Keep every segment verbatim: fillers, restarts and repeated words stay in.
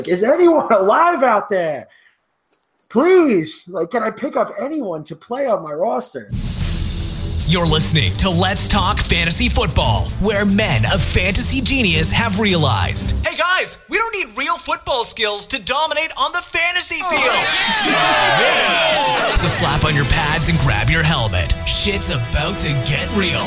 is anyone alive out there? Please, like, can I pick up anyone to play on my roster? You're listening to Let's Talk Fantasy Football, where men of fantasy genius have realized, hey guys, we don't need real football skills to dominate on the fantasy field. Oh, yeah. Yeah. So slap on your pads and grab your helmet. Shit's about to get real.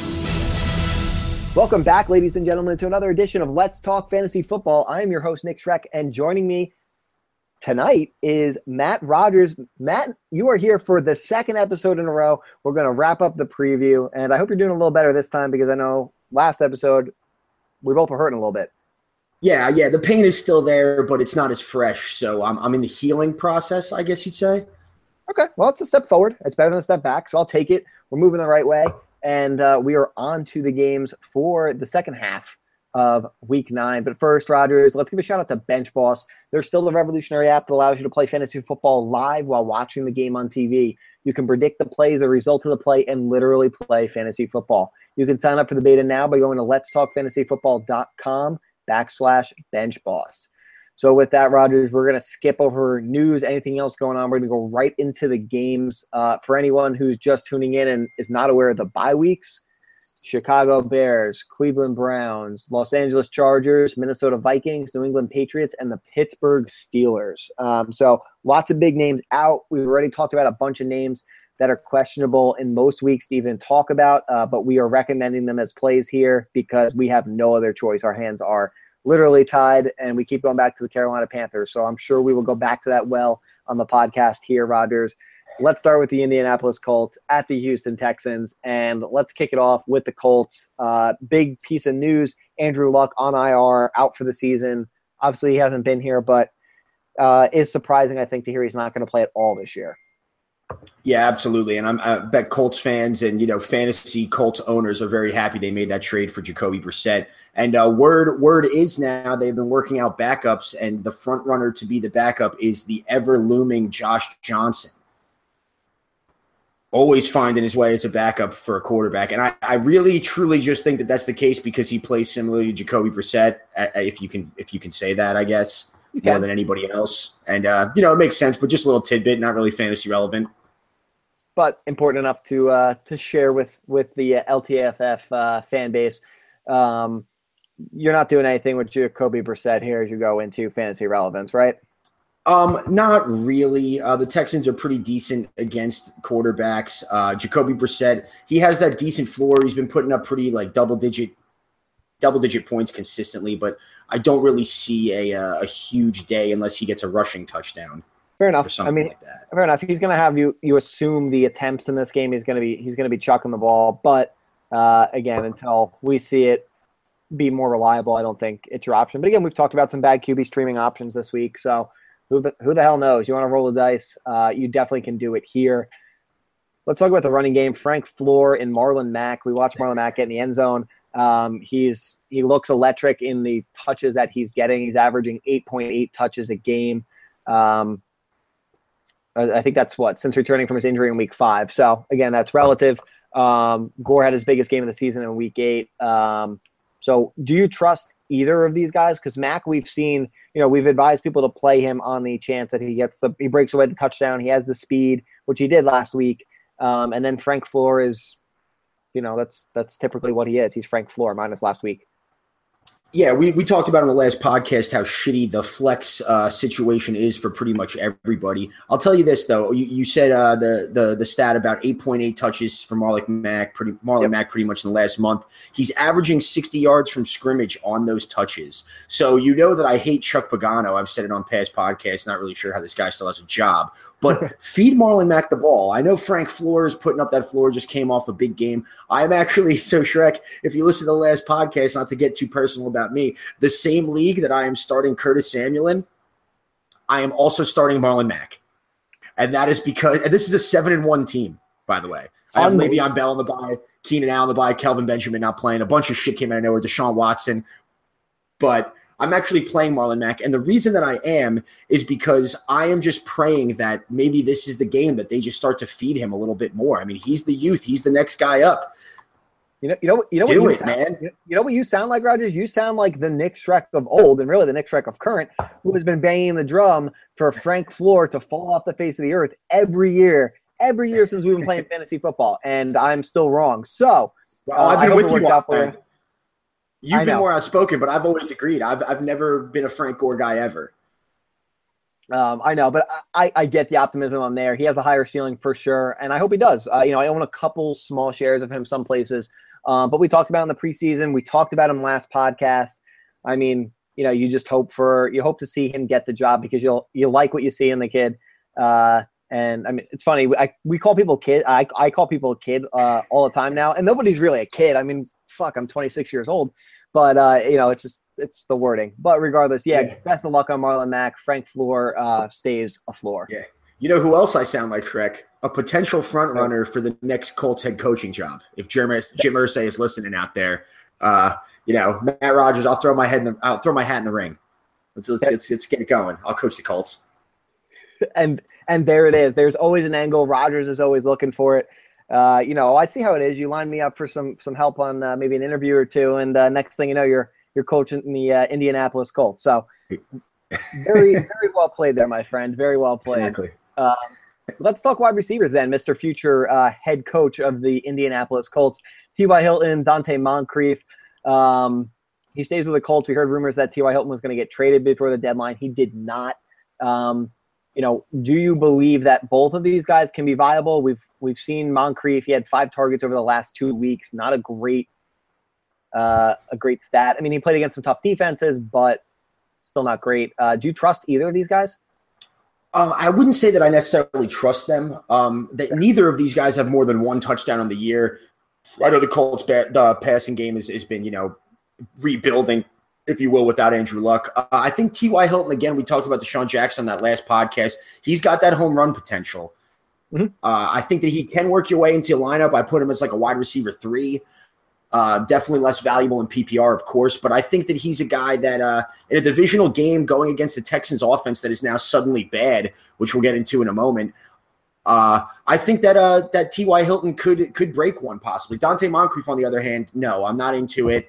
Welcome back, ladies and gentlemen, to another edition of Let's Talk Fantasy Football. I am your host, Nick Schreck, and joining me tonight is Matt Rogers. Matt, you are here for the second episode in a row. We're going to wrap up the preview, and I hope you're doing a little better this time because I know last episode we both were hurting a little bit. Yeah, yeah, the pain is still there, but it's not as fresh, so I'm I'm in the healing process, I guess you'd say. Okay, well, it's a step forward. It's better than a step back, so I'll take it. We're moving the right way, and uh, we are on to the games for the second half of week nine. But first, Rogers, let's give a shout out to Bench Boss. They're still the revolutionary app that allows you to play fantasy football live while watching the game on T V. You can predict the plays, the result of the play, and literally play fantasy football. You can sign up for the beta now by going to letstalkfantasyfootball.com backslash bench boss. So with that, Rogers, we're going to skip over news, anything else going on. We're going to go right into the games. Uh, for anyone who's just tuning in and is not aware of the bye weeks, Chicago Bears, Cleveland Browns, Los Angeles Chargers, Minnesota Vikings, New England Patriots, and the Pittsburgh Steelers. Um, so lots of big names out. We've already talked about a bunch of names that are questionable in most weeks to even talk about, uh, but we are recommending them as plays here because we have no other choice. Our hands are literally tied, and we keep going back to the Carolina Panthers. So I'm sure we will go back to that well on the podcast here, Rogers. Let's start with the Indianapolis Colts at the Houston Texans, and let's kick it off with the Colts. Uh, big piece of news, Andrew Luck on I R, out for the season. Obviously, he hasn't been here, but uh, it's surprising, I think, to hear he's not going to play at all this year. Yeah, absolutely. And I'm, I bet Colts fans and, you know, fantasy Colts owners are very happy they made that trade for Jacoby Brissett. And uh, word word is now they've been working out backups, and the front runner to be the backup is the ever-looming Josh Johnson. Always finding his way as a backup for a quarterback. And I, I really, truly just think that that's the case because he plays similarly to Jacoby Brissett, if you can if you can say that, I guess, okay, more than anybody else. And, uh, you know, it makes sense, but just a little tidbit, not really fantasy relevant. But important enough to uh, to share with, with the uh, L T F F uh, fan base. Um, you're not doing anything with Jacoby Brissett here as you go into fantasy relevance, right? Um, not really. Uh, the Texans are pretty decent against quarterbacks. Uh, Jacoby Brissett, he has that decent floor. He's been putting up pretty like double digit, double digit points consistently, but I don't really see a uh, a huge day unless he gets a rushing touchdown. Fair enough. I mean, like that. Fair enough. He's going to have you. You assume the attempts in this game. He's going to be. He's going to be chucking the ball. But uh, again, until we see it be more reliable, I don't think it's your option. But again, we've talked about some bad Q B streaming options this week, so. Who the, who the hell knows? You want to roll the dice? Uh, you definitely can do it here. Let's talk about the running game. Frank Floor and Marlon Mack. We watched Marlon Mack get in the end zone. Um, he's he looks electric in the touches that he's getting. He's averaging eight point eight touches a game. Um, I think that's what since returning from his injury in week five. So again, that's relative. Um, Gore had his biggest game of the season in week eight. Um, so do you trust either of these guys? Because Mack, we've seen, you know, we've advised people to play him on the chance that he gets the, he breaks away the touchdown. He has the speed, which he did last week. Um, and then Frank Floor is, you know, that's, that's typically what he is. He's Frank Floor minus last week. Yeah, we, we talked about on the last podcast how shitty the flex uh, situation is for pretty much everybody. I'll tell you this, though. You, you said uh, the, the the stat about eight point eight touches for Marlon Mack, pretty, Marlon yep. Mack pretty much in the last month. He's averaging sixty yards from scrimmage on those touches. So you know that I hate Chuck Pagano. I've said it on past podcasts. Not really sure how this guy still has a job. But feed Marlon Mack the ball. I know Frank Floor is putting up that floor, just came off a big game. I'm actually, so Shrek, if you listen to the last podcast, not to get too personal about me, the same league that I am starting Curtis Samuel in, I am also starting Marlon Mack. And that is because, and this is a seven and one team, by the way. I have Le'Veon Bell on the bye, Keenan Allen on the bye, Kelvin Benjamin not playing. A bunch of shit came out of nowhere, Deshaun Watson. But I'm actually playing Marlon Mack, and the reason that I am is because I am just praying that maybe this is the game that they just start to feed him a little bit more. I mean, he's the youth. He's the next guy up. You know, you know, you know Do what you it, sound, man. You know what you sound like, Rogers? You sound like the Nick Schreck of old, and really the Nick Schreck of current, who has been banging the drum for Frank Floor to fall off the face of the earth every year, every year since we've been playing fantasy football, and I'm still wrong. So, Well, uh, I've I been hope with it works you. out for On, you. you've I been know. more outspoken, but I've always agreed. I've I've never been a Frank Gore guy ever. Um, I know, but I, I get the optimism on there. He has a higher ceiling for sure, and I hope he does. Uh, you know, I own a couple small shares of him some places, um, but we talked about him in the preseason. We talked about him last podcast. I mean, you know, you just hope for you hope to see him get the job because you'll you like what you see in the kid. Uh, and I mean, it's funny. I, we call people kid. I I call people a kid uh, all the time now, and nobody's really a kid. I mean, fuck, I'm twenty-six years old. But, uh, you know, it's just it's the wording. But regardless, yeah, Yeah. best of luck on Marlon Mack. Frank Floor uh, stays a floor. Yeah. You know who else I sound like, Shrek? A potential front runner for the next Colts head coaching job. If Jim, Jim Irsay is listening out there, uh, you know, Matt Rogers, I'll throw my head in the I'll throw my hat in the ring. Let's let's, let's, let's get it going. I'll coach the Colts. And and there it is. There's always an angle. Rogers is always looking for it. Uh, you know, I see how it is. You line me up for some some help on uh, maybe an interview or two, and uh, next thing you know, you're you're coaching the uh, Indianapolis Colts. So very very well played there, my friend. Very well played. Exactly. Um, let's talk wide receivers then, Mister Future uh, head coach of the Indianapolis Colts, T Y. Hilton, Dante Moncrief. Um, he stays with the Colts. We heard rumors that T Y. Hilton was going to get traded before the deadline. He did not. Um, you know, do you believe that both of these guys can be viable? We've we've seen Moncrief. He had five targets over the last two weeks. Not a great, uh, a great stat. I mean, he played against some tough defenses, but still not great. Uh, do you trust either of these guys? Um, I wouldn't say that I necessarily trust them. Um, that neither of these guys have more than one touchdown on the year. I know the Colts' ba- the passing game has, has been, you know, rebuilding, if you will, without Andrew Luck. Uh, I think T Y. Hilton, again, we talked about Deshaun Jackson on that last podcast. He's got that home run potential. Mm-hmm. Uh, I think that he can work your way into a lineup. I put him as like a wide receiver three. Uh, definitely less valuable in P P R, of course, but I think that he's a guy that uh, in a divisional game going against the Texans offense that is now suddenly bad, which we'll get into in a moment. Uh, I think that uh, that T Y. Hilton could could break one possibly. Dante Moncrief, on the other hand, no, I'm not into it.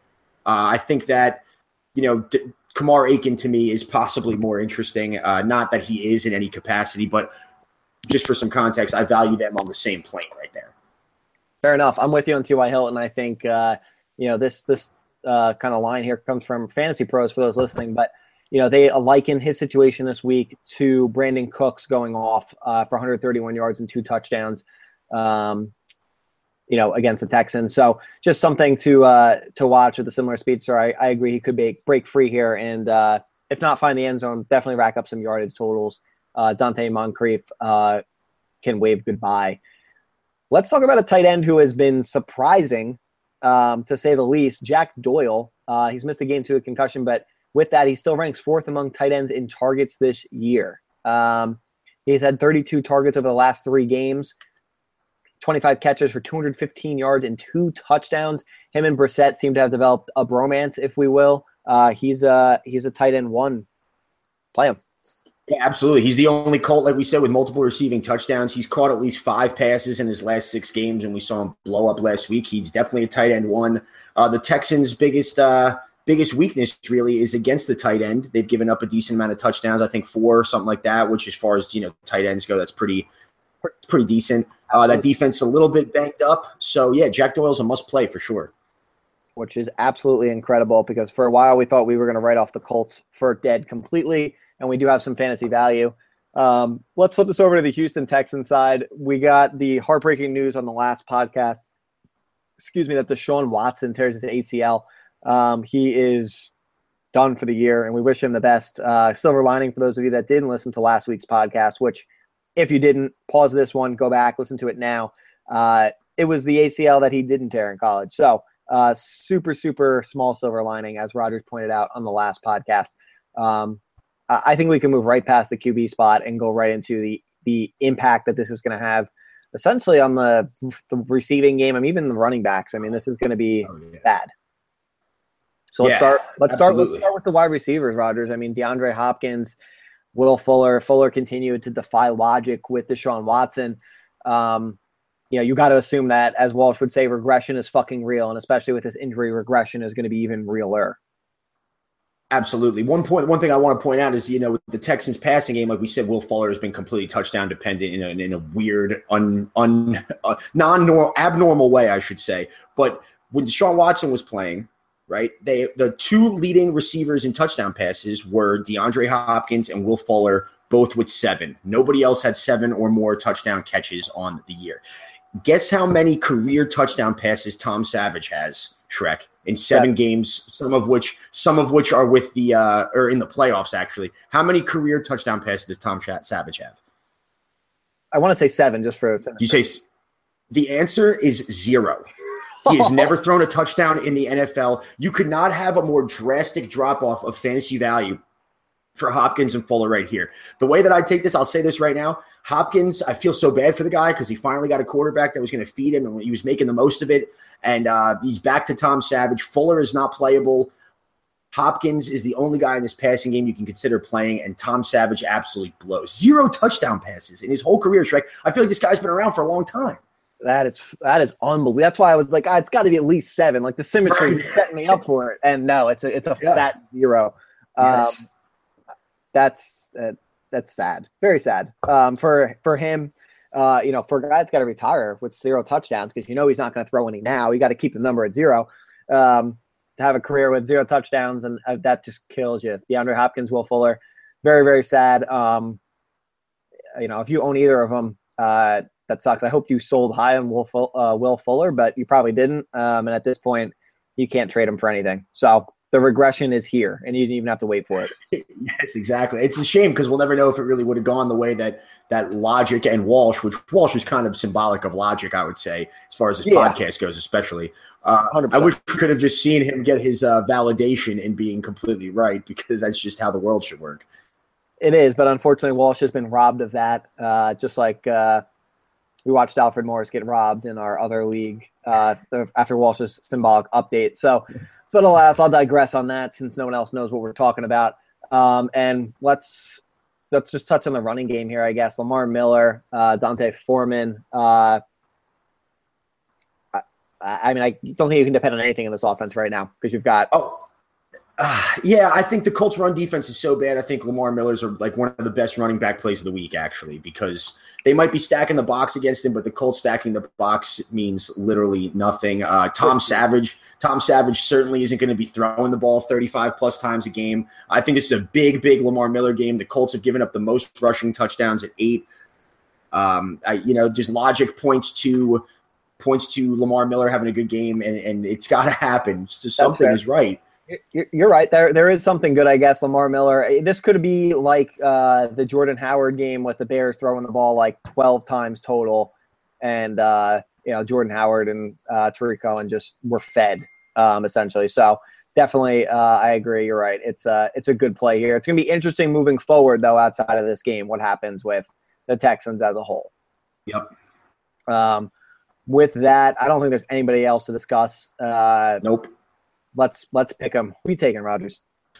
Uh, I think that, you know, D- Kamar Aiken to me is possibly more interesting. Uh, not that he is in any capacity, but just for some context, I value them on the same plane right there. Fair enough. I'm with you on T Y. Hilton. I think, uh, you know, this this uh, kind of line here comes from Fantasy Pros for those listening. But, you know, they liken his situation this week to Brandon Cooks going off uh, for one hundred thirty-one yards and two touchdowns, um, you know, against the Texans. So just something to uh, to watch with a similar speed. So I, I agree he could be break free here. And uh, if not find the end zone, definitely rack up some yardage totals. Uh, Dante Moncrief uh, can wave goodbye. Let's talk about a tight end who has been surprising, um, to say the least, Jack Doyle. Uh, he's missed a game to a concussion, but with that, he still ranks fourth among tight ends in targets this year. Um, he's had thirty-two targets over the last three games, twenty-five catches for two hundred fifteen yards and two touchdowns. Him and Brissett seem to have developed a bromance, if we will. Uh, he's, a, he's a tight end one. Play him. Yeah, absolutely. He's the only Colt, like we said, with multiple receiving touchdowns. He's caught at least five passes in his last six games, and we saw him blow up last week. He's definitely a tight end one. Uh, the Texans' biggest uh, biggest weakness really is against the tight end. They've given up a decent amount of touchdowns, I think four or something like that, which as far as, you know, tight ends go, that's pretty pretty decent. Uh, that defense a little bit banged up. So, yeah, Jack Doyle's a must-play for sure. Which is absolutely incredible because for a while we thought we were going to write off the Colts for dead completely, and we do have some fantasy value. Um, let's flip this over to the Houston Texans side. We got the heartbreaking news on the last podcast, excuse me, that Deshaun Watson tears his A C L. Um, he is done for the year, and we wish him the best. Uh, silver lining for those of you that didn't listen to last week's podcast, which if you didn't, pause this one, go back, listen to it now. Uh, it was the A C L that he didn't tear in college. So uh, super, super small silver lining, as Rogers pointed out on the last podcast. Um, I think we can move right past the Q B spot and go right into the the impact that this is going to have essentially on the, the receiving game and even the running backs. I mean, this is going to be oh, yeah. bad. So let's yeah, start. Let's absolutely. start. Let's start with the wide receivers, Rogers. I mean, DeAndre Hopkins, Will Fuller. Fuller continued to defy logic with Deshaun Watson. Um, you know, you got to assume that, as Walsh would say, regression is fucking real, and especially with this injury, regression is going to be even realer. Absolutely. One point, one thing I want to point out is, you know, with the Texans passing game, like we said, Will Fuller has been completely touchdown dependent in a, in a weird, un, un, uh, non-normal, abnormal way, I should say. But when Deshaun Watson was playing, right, they the two leading receivers in touchdown passes were DeAndre Hopkins and Will Fuller, both with seven. Nobody else had seven or more touchdown catches on the year. Guess how many career touchdown passes Tom Savage has, Shrek, in seven yeah. games, some of which some of which are with the uh, or in the playoffs, actually. How many career touchdown passes does Tom Savage have? I want to say seven, just for a second. You say the answer is zero. He has never thrown a touchdown in the N F L. You could not have a more drastic drop-off of fantasy value for Hopkins and Fuller right here. The way that I take this, I'll say this right now. Hopkins, I feel so bad for the guy because he finally got a quarterback that was going to feed him, and he was making the most of it. And uh, he's back to Tom Savage. Fuller is not playable. Hopkins is the only guy in this passing game you can consider playing, and Tom Savage absolutely blows. Zero touchdown passes in his whole career, Shrek. I feel like this guy's been around for a long time. That is that is unbelievable. That's why I was like, ah, it's got to be at least seven. Like the symmetry right. setting me up for it. And no, it's a it's a yeah. fat zero. Yes. Um, that's uh, that's sad, very sad um, for for him. Uh, you know, for a guy that's got to retire with zero touchdowns because you know he's not going to throw any now. You got to keep the number at zero. Um, to have a career with zero touchdowns and uh, that just kills you. DeAndre Hopkins, Will Fuller, very very sad. Um, you know, if you own either of them, uh, that sucks. I hope you sold high on Will, uh, Will Fuller, but you probably didn't. Um, and at this point, you can't trade him for anything. So the regression is here, and you didn't even have to wait for it. Yes, exactly. It's a shame because we'll never know if it really would have gone the way that that Logic and Walsh, which Walsh is kind of symbolic of Logic, I would say, as far as his yeah. podcast goes, especially. Uh, I wish we could have just seen him get his uh, validation in being completely right because that's just how the world should work. It is, but unfortunately, Walsh has been robbed of that, uh, just like uh, – we watched Alfred Morris get robbed in our other league uh, after Walsh's symbolic update. So, but alas, I'll digress on that since no one else knows what we're talking about. Um, and let's let's just touch on the running game here, I guess. Lamar Miller, uh, Dante Foreman. Uh, I, I mean, I don't think you can depend on anything in this offense right now because you've got oh. – Uh, yeah, I think the Colts run defense is so bad. I think Lamar Miller's are like one of the best running back plays of the week, actually, because they might be stacking the box against him, but the Colts stacking the box means literally nothing. Uh, Tom Savage, Tom Savage certainly isn't going to be throwing the ball thirty-five plus times a game. I think this is a big, big Lamar Miller game. The Colts have given up the most rushing touchdowns at eight. Um, I, you know, just logic points to points to Lamar Miller having a good game, and, and it's got to happen. So something is right. You're right. There, there is something good, I guess. Lamar Miller. This could be like uh, the Jordan Howard game with the Bears throwing the ball like twelve times total, and uh, you know Jordan Howard and uh, Tariq Cohen just were fed um, essentially. So definitely, uh, I agree. You're right. It's a it's a good play here. It's going to be interesting moving forward, though. Outside of this game, what happens with the Texans as a whole? Yep. Um, with that, I don't think there's anybody else to discuss. Uh, nope. Let's let's pick them. Who are you taking, Rogers?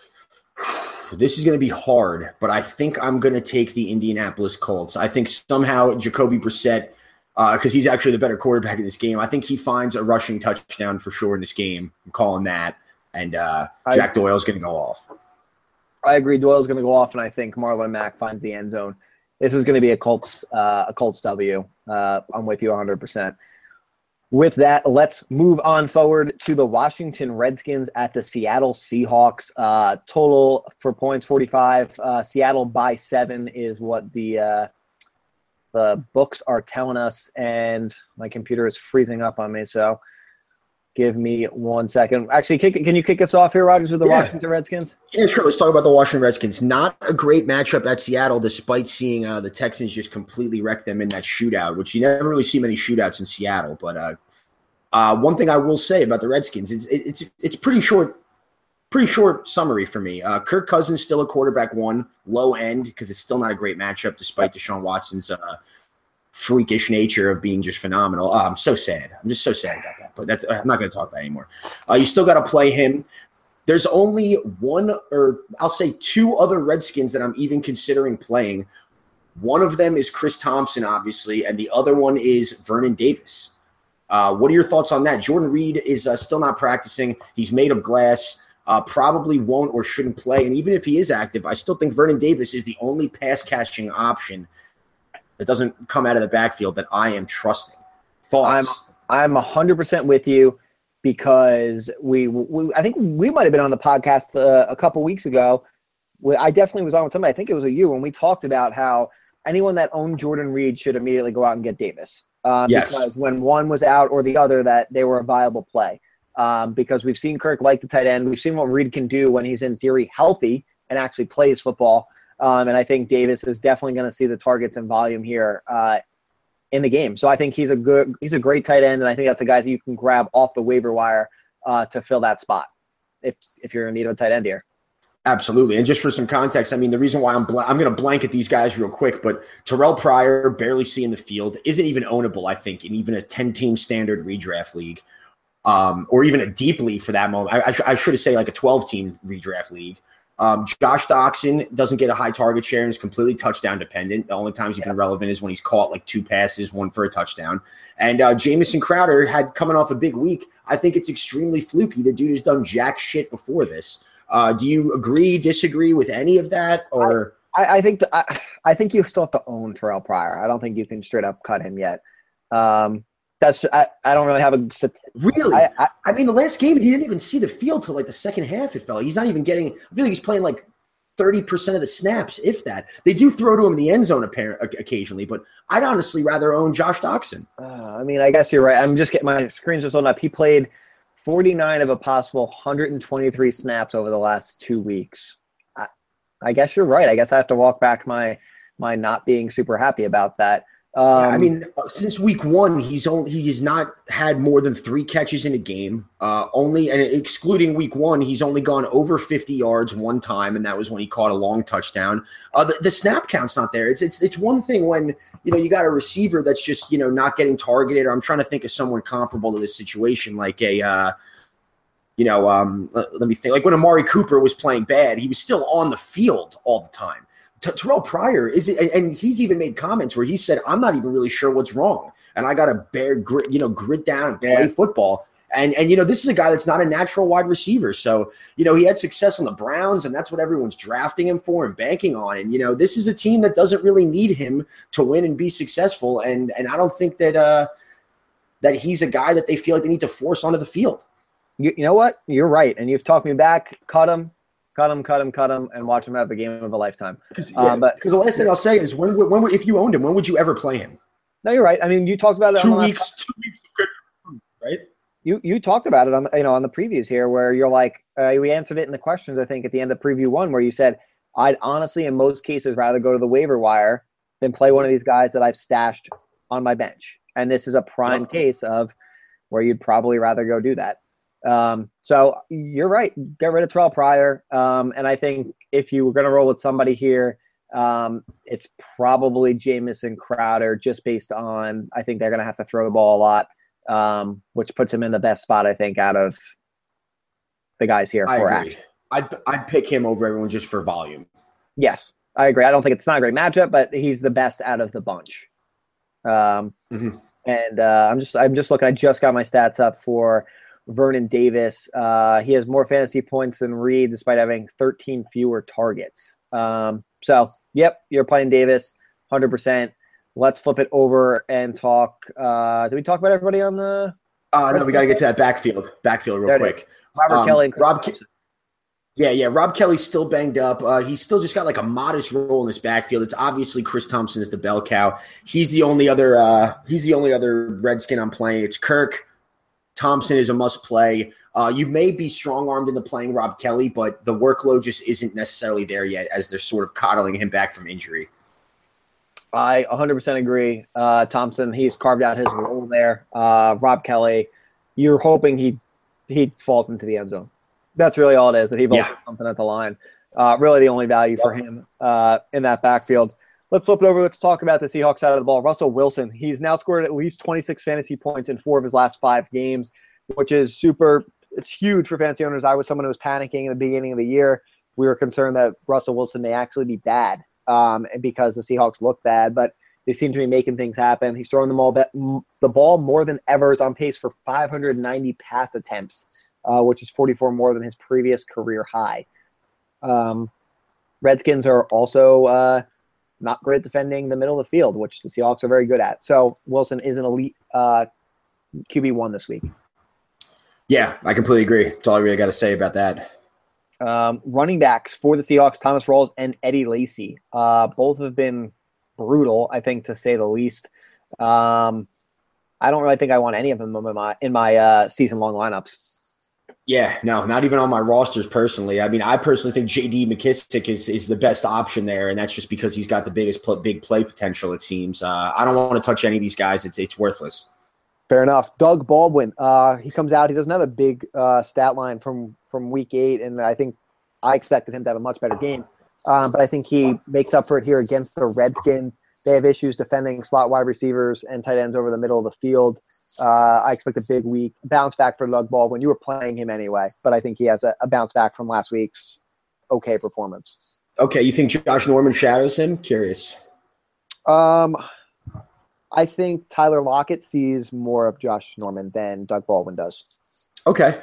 This is going to be hard, but I think I'm going to take the Indianapolis Colts. I think somehow Jacoby Brissett, because uh, he's actually the better quarterback in this game, I think he finds a rushing touchdown for sure in this game. I'm calling that. And uh, Jack I, Doyle's going to go off. I agree. Doyle's going to go off, and I think Marlon Mack finds the end zone. This is going to be a Colts uh, a Colts W. Uh, I'm with you one hundred percent. With that, let's move on forward to the Washington Redskins at the Seattle Seahawks. Uh, total for points, forty-five. Uh, Seattle by seven is what the uh, the books are telling us. And my computer is freezing up on me, so give me one second. Actually, kick, can you kick us off here, Rogers, with the yeah. Washington Redskins? Yeah, sure. Let's talk about the Washington Redskins. Not a great matchup at Seattle, despite seeing uh, the Texans just completely wreck them in that shootout, which you never really see many shootouts in Seattle. But uh, uh, one thing I will say about the Redskins, it's it's it's pretty short, pretty short summary for me. Uh, Kirk Cousins still a quarterback one, low end, because it's still not a great matchup, despite Deshaun Watson's uh, freakish nature of being just phenomenal. Oh, I'm so sad. I'm just so sad about that. But that's I'm not going to talk about it anymore. Uh, you still got to play him. There's only one, or I'll say two other Redskins that I'm even considering playing. One of them is Chris Thompson, obviously, and the other one is Vernon Davis. Uh, what are your thoughts on that? Jordan Reed is uh, still not practicing. He's made of glass, uh, probably won't or shouldn't play. And even if he is active, I still think Vernon Davis is the only pass-catching option that doesn't come out of the backfield that I am trusting. Thoughts? I'm I'm one hundred percent with you because we, we I think we might have been on the podcast uh, a couple weeks ago. I definitely was on with somebody. I think it was with you when we talked about how anyone that owned Jordan Reed should immediately go out and get Davis. Um, yes. Because when one was out or the other, that they were a viable play. Um, because we've seen Kirk like the tight end. We've seen what Reed can do when he's in theory healthy and actually plays football. Um, and I think Davis is definitely going to see the targets and volume here uh, in the game. So I think he's a good, he's a great tight end, and I think that's a guy that you can grab off the waiver wire uh, to fill that spot if if you're in need of a tight end here. Absolutely. And just for some context, I mean, the reason why I'm bl- I'm going to blanket these guys real quick, but Terrell Pryor, barely seeing the field, isn't even ownable, I think, in even a ten-team standard redraft league, um, or even a deep league for that moment. I, I, sh- I should have said like a twelve-team redraft league. Um, Josh Doxson doesn't get a high target share and is completely touchdown dependent. The only times he's been relevant is when he's caught like two passes, one for a touchdown. And uh, Jamison Crowder had coming off a big week. I think it's extremely fluky. The dude has done jack shit before this. Uh, do you agree, disagree with any of that? Or I, I think the, I, I think you still have to own Terrell Pryor. I don't think you can straight up cut him yet. Um, that's I, I don't really have a really. I, I, I mean, the last game he didn't even see the field till like the second half. It felt like he's not even getting. I feel like he's playing like thirty percent of the snaps, if that. They do throw to him in the end zone apparent, occasionally, but I'd honestly rather own Josh Doxson. Uh, I mean, I guess you're right. I'm just getting my screen's just holding up. He played forty-nine of a possible one hundred twenty-three snaps over the last two weeks. I, I guess you're right. I guess I have to walk back my my not being super happy about that. Um, yeah, I mean, since week one, he's only he has not had more than three catches in a game. Uh, only and excluding week one, he's only gone over fifty yards one time, and that was when he caught a long touchdown. Uh, the, the snap count's not there. It's it's it's one thing when you know you got a receiver that's just you know not getting targeted. Or I'm trying to think of someone comparable to this situation, like a uh, you know, um, let, let me think, like when Amari Cooper was playing bad, he was still on the field all the time. Terrell Pryor is, and he's even made comments where he said, "I'm not even really sure what's wrong, and I got to bear grit, you know, grit down and play yeah. football." And and you know, this is a guy that's not a natural wide receiver, so you know he had success on the Browns, and that's what everyone's drafting him for and banking on. And you know, this is a team that doesn't really need him to win and be successful. And and I don't think that uh, that he's a guy that they feel like they need to force onto the field. You, you know what? You're right, and you've talked me back. Cut him. Cut him, cut him, cut him, and watch him have a game of a lifetime. Because yeah, um, the last thing I'll say is, when, when, if you owned him, when would you ever play him? No, you're right. I mean, you talked about it. Two weeks, two weeks, right? You you talked about it on you know on the previews here, where you're like, uh, we answered it in the questions. I think at the end of preview one, where you said, I'd honestly, in most cases, rather go to the waiver wire than play one of these guys that I've stashed on my bench. And this is a prime yeah. case of where you'd probably rather go do that. Um, so you're right. Get rid of Terrell Pryor. Um, and I think if you were going to roll with somebody here, um, it's probably Jamison Crowder, just based on, I think they're going to have to throw the ball a lot, um, which puts him in the best spot, I think, out of the guys here I for agree. action. I'd, I'd pick him over everyone just for volume. Yes, I agree. I don't think it's not a great matchup, but he's the best out of the bunch. Um, mm-hmm. and, uh, I'm just, I'm just looking, I just got my stats up for Vernon Davis. Uh, he has more fantasy points than Reed, despite having thirteen fewer targets. Um, so, yep, you're playing Davis, one hundred percent. Let's flip it over and talk. Uh, did we talk about everybody on the? Uh, no, we got to get to that backfield. Backfield real quick. Robert um, Kelly and Chris Rob. Ke- yeah, yeah. Rob Kelly's still banged up. Uh, he's still just got like a modest role in this backfield. It's obviously Chris Thompson is the bell cow. He's the only other. Uh, he's the only other Redskin I'm playing. It's Kirk. Thompson is a must play. Uh, you may be strong armed into playing Rob Kelly, but the workload just isn't necessarily there yet, as they're sort of coddling him back from injury. I one hundred percent agree. Uh, Thompson, he's carved out his role there. Uh, Rob Kelly, you're hoping he he falls into the end zone. That's really all it is, that he bolts yeah. something at the line. Uh, really the only value yep. for him uh, in that backfield. Let's flip it over. Let's talk about the Seahawks side of the ball. Russell Wilson, he's now scored at least twenty-six fantasy points in four of his last five games, which is super. It's huge for fantasy owners. I was someone who was panicking in the beginning of the year. We were concerned that Russell Wilson may actually be bad um, and because the Seahawks look bad, but they seem to be making things happen. He's throwing the ball, the ball more than ever, is on pace for five hundred ninety pass attempts, uh, which is forty-four more than his previous career high. Um, Redskins are also uh, not great at defending the middle of the field, which the Seahawks are very good at. So Wilson is an elite uh, Q B one this week. Yeah, I completely agree. That's all I really got to say about that. Um, running backs for the Seahawks, Thomas Rawls and Eddie Lacy. Uh, both have been brutal, I think, to say the least. Um, I don't really think I want any of them in my, in my uh, season-long lineups. Yeah, no, not even on my rosters personally. I mean, I personally think J D McKissick is, is the best option there, and that's just because he's got the biggest pl- big play potential, it seems. Uh, I don't want to touch any of these guys. It's it's worthless. Fair enough. Doug Baldwin, uh, he comes out. He doesn't have a big uh, stat line from, from week eight, and I think I expected him to have a much better game. Um, but I think he makes up for it here against the Redskins. They have issues defending slot wide receivers and tight ends over the middle of the field. Uh, I expect a big week. Bounce back for Doug Baldwin. You were playing him anyway, but I think he has a, a bounce back from last week's okay performance. Okay, you think Josh Norman shadows him? Curious. Um, I think Tyler Lockett sees more of Josh Norman than Doug Baldwin does. Okay.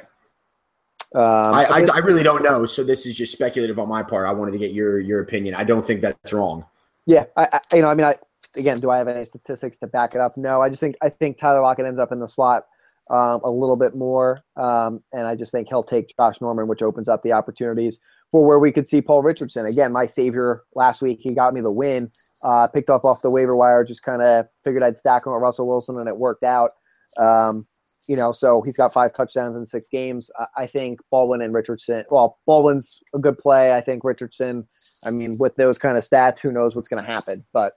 Um, I, I, I really don't know, so this is just speculative on my part. I wanted to get your your opinion. I don't think that's wrong. Yeah, I, I you know, I mean, I again, do I have any statistics to back it up? No, I just think I think Tyler Lockett ends up in the slot um, a little bit more, um, and I just think he'll take Josh Norman, which opens up the opportunities for where we could see Paul Richardson. Again, my savior last week, he got me the win. Uh, picked up off the waiver wire, just kind of figured I'd stack him with Russell Wilson, and it worked out. Um, You know, so he's got five touchdowns in six games. I think Baldwin and Richardson – well, Baldwin's a good play. I think Richardson, I mean, with those kind of stats, who knows what's going to happen. But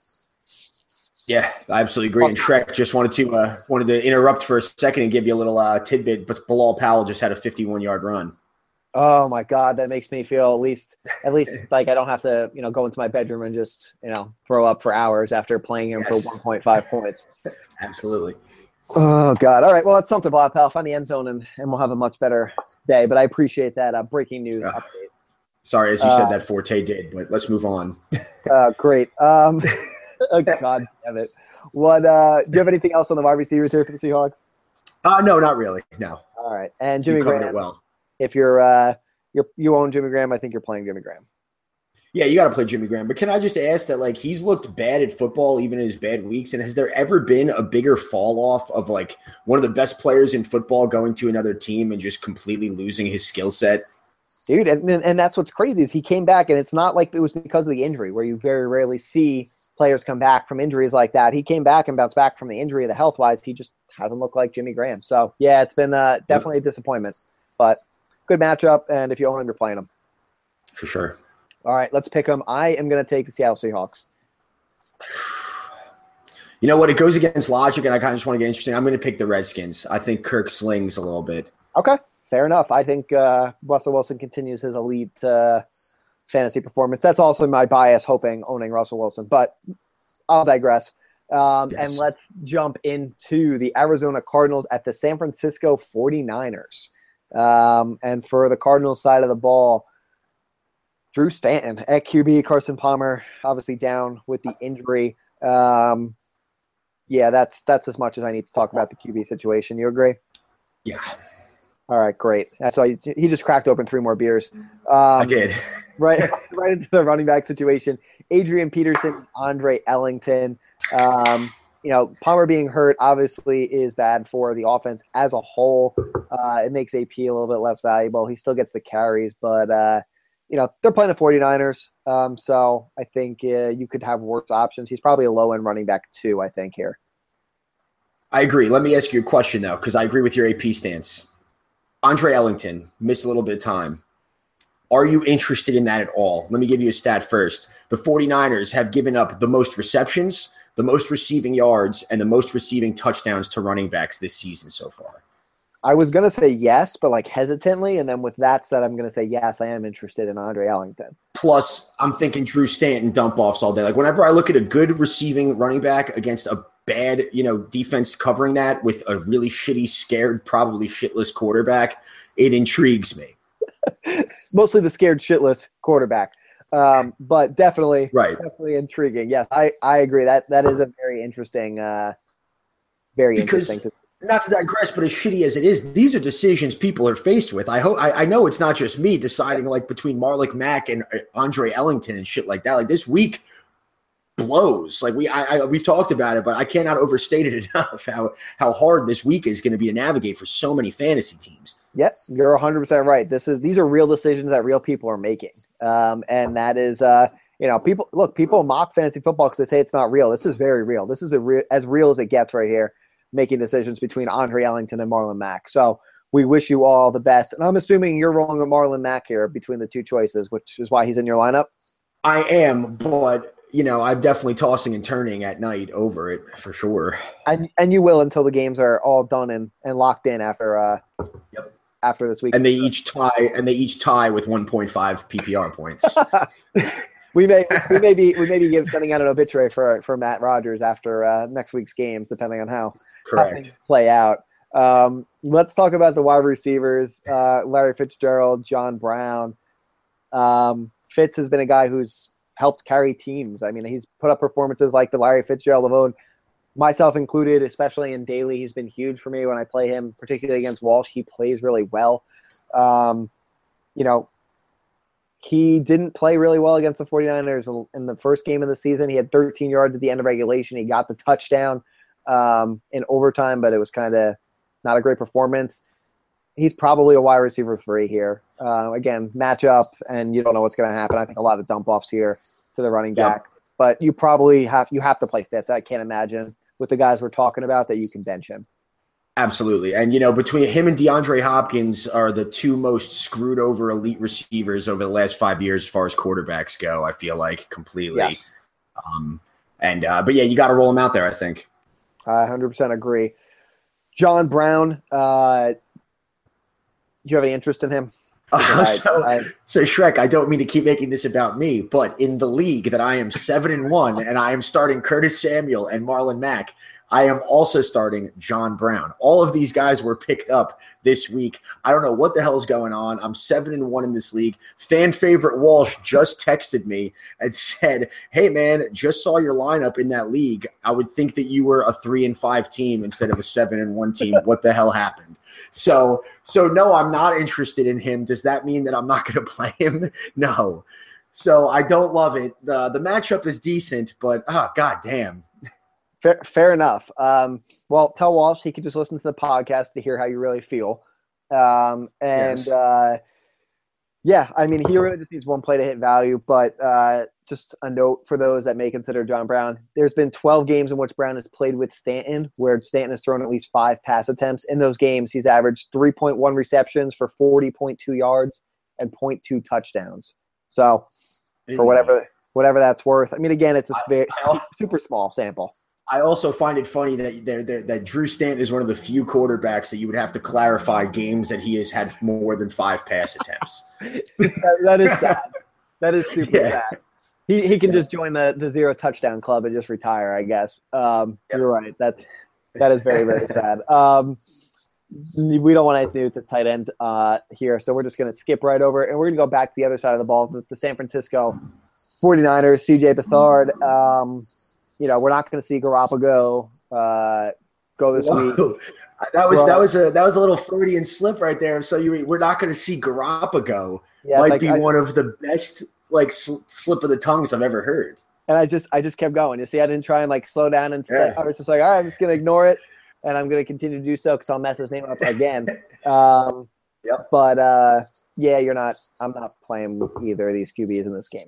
yeah, I absolutely agree. And Shrek just wanted to uh, wanted to interrupt for a second and give you a little uh, tidbit, but Bilal Powell just had a fifty-one-yard run. Oh, my God, that makes me feel at least at least like I don't have to, you know, go into my bedroom and just, you know, throw up for hours after playing him yes. for one point five points. Absolutely. Oh, God. All right. Well, that's something, Bob Powell. Find the end zone, and, and we'll have a much better day. But I appreciate that uh, breaking news uh, update. Sorry, as you uh, said, that Forte did, but let's move on. uh, great. Um, oh, God damn it. What, uh, do you have anything else on the wide receivers here for the Seahawks? Uh, no, not really. No. All right. And Jimmy you covered Graham. It well. If you're, uh, you're you own Jimmy Graham, I think you're playing Jimmy Graham. Yeah, you got to play Jimmy Graham. But can I just ask that, like, he's looked bad at football even in his bad weeks, and has there ever been a bigger fall-off of, like, one of the best players in football going to another team and just completely losing his skill set? Dude, and, and that's what's crazy is he came back, and it's not like it was because of the injury, where you very rarely see players come back from injuries like that. He came back and bounced back from the injury, the health-wise. He just hasn't looked like Jimmy Graham. So, yeah, it's been uh, definitely a disappointment. But good matchup, and if you own him, you're playing him. For sure. All right, let's pick them. I am going to take the Seattle Seahawks. You know what? It goes against logic, and I kind of just want to get interesting. I'm going to pick the Redskins. I think Kirk slings a little bit. Okay, fair enough. I think uh, Russell Wilson continues his elite uh, fantasy performance. That's also my bias, hoping owning Russell Wilson. But I'll digress. Um, yes. And let's jump into the Arizona Cardinals at the San Francisco forty-niners. Um, and for the Cardinals side of the ball, Drew Stanton at Q B, Carson Palmer obviously down with the injury. Um, yeah, that's that's as much as I need to talk about the Q B situation. You agree? Yeah. All right, great. That's why he just cracked open three more beers. Um, I did. right, right into the running back situation. Adrian Peterson, Andre Ellington. Um, you know, Palmer being hurt obviously is bad for the offense as a whole. Uh, it makes A P a little bit less valuable. He still gets the carries, but uh, you know, they're playing the forty-niners. Um, so I think uh, you could have worse options. He's probably a low-end running back too, I think, here. I agree. Let me ask you a question, though, because I agree with your A P stance. Andre Ellington missed a little bit of time. Are you interested in that at all? Let me give you a stat first. The forty-niners have given up the most receptions, the most receiving yards, and the most receiving touchdowns to running backs this season so far. I was going to say yes, but like hesitantly. And then with that said, I'm going to say yes, I am interested in Andre Ellington. Plus, I'm thinking Drew Stanton dump-offs all day. Like whenever I look at a good receiving running back against a bad, you know, defense covering that with a really shitty, scared, probably shitless quarterback, it intrigues me. Mostly the scared shitless quarterback. Um, but definitely, right. definitely intriguing. Yes, I, I agree. That that is a very interesting, uh, very because, interesting. To- not to digress, but as shitty as it is, these are decisions people are faced with. I hope I, I know it's not just me deciding like between Marlon Mack and Andre Ellington and shit like that. Like this week blows. Like we I, I we've talked about it, but I cannot overstate it enough how how hard this week is going to be to navigate for so many fantasy teams. Yep, you're one hundred percent right. This is these are real decisions that real people are making, um, and that is, uh, you know, people look. People mock fantasy football because they say it's not real. This is very real. This is a re- as real as it gets right here, making decisions between Andre Ellington and Marlon Mack. So we wish you all the best. And I'm assuming you're rolling with Marlon Mack here between the two choices, which is why he's in your lineup. I am, but you know, I'm definitely tossing and turning at night over it for sure. And and you will until the games are all done and, and locked in after. Uh, yep. After this week, and they each tie, and they each tie with one point five P P R points. we may, we may be, we may be give, sending out an obituary for for Matt Rogers after uh, next week's games, depending on how, Correct. how things play out. Um, let's talk about the wide receivers: uh, Larry Fitzgerald, John Brown. Um, Fitz has been a guy who's helped carry teams. I mean, he's put up performances like the Larry Fitzgerald of old. Myself included, especially in daily, he's been huge for me when I play him, particularly against Walsh. He plays really well. Um, you know, he didn't play really well against the 49ers in the first game of the season. He had thirteen yards at the end of regulation. He got the touchdown um, in overtime, but it was kind of not a great performance. He's probably a wide receiver three here. Uh, again, matchup, and you don't know what's going to happen. I think a lot of dump offs here to the running back. Yep. But you probably have you have to play Fitz. I can't imagine with the guys we're talking about that you can bench him. Absolutely. And, you know, between him and DeAndre Hopkins are the two most screwed over elite receivers over the last five years as far as quarterbacks go, I feel like, completely. Yes. Um, and uh, but, yeah, you got to roll him out there, I think. I one hundred percent agree. John Brown, uh, do you have any interest in him? Uh, so, I, I, so Shrek, I don't mean to keep making this about me, but in the league that I am seven and one, and I am starting Curtis Samuel and Marlon Mack, I am also starting John Brown. All of these guys were picked up this week. I don't know what the hell's going on. I'm seven and one in this league. Fan favorite Walsh just texted me and said, "Hey man, just saw your lineup in that league. I would think that you were a three and five team instead of a seven and one team. What the hell happened?" So, so no, I'm not interested in him. Does that mean that I'm not going to play him? No. So I don't love it. The the matchup is decent, but oh, god damn. Fair, fair enough. Um, well, tell Walsh he could just listen to the podcast to hear how you really feel. Um, and yes. uh, yeah, I mean, he really just needs one play to hit value. But uh, just a note for those that may consider John Brown, there's been twelve games in which Brown has played with Stanton, where Stanton has thrown at least five pass attempts. In those games, he's averaged three point one receptions for forty point two yards and zero point two touchdowns. So for whatever whatever that's worth. I mean, again, it's a very, super small sample. I also find it funny that, that that Drew Stanton is one of the few quarterbacks that you would have to clarify games that he has had more than five pass attempts. that, that is sad. That is super yeah. sad. He he can yeah. just join the, the zero touchdown club and just retire, I guess. Um, yeah. You're right. That's that is very very sad. Um, we don't want anything to do with the tight end uh, here, so we're just going to skip right over, and we're going to go back to the other side of the ball with the San Francisco 49ers, C J Beathard. Um, You know, we're not going to see Garoppolo uh, go this Whoa. week. That was well, that was a that was a little Freudian slip right there. So you we're not going to see Garoppolo. Yeah, might like, be I, one of the best like sl- slip of the tongues I've ever heard. And I just I just kept going. You see, I didn't try and like slow down and stay. Yeah. I was just like, all right, I'm just going to ignore it, and I'm going to continue to do so because I'll mess his name up again. um, yep. But uh, yeah, you're not. I'm not playing with either of these Q Bs in this game.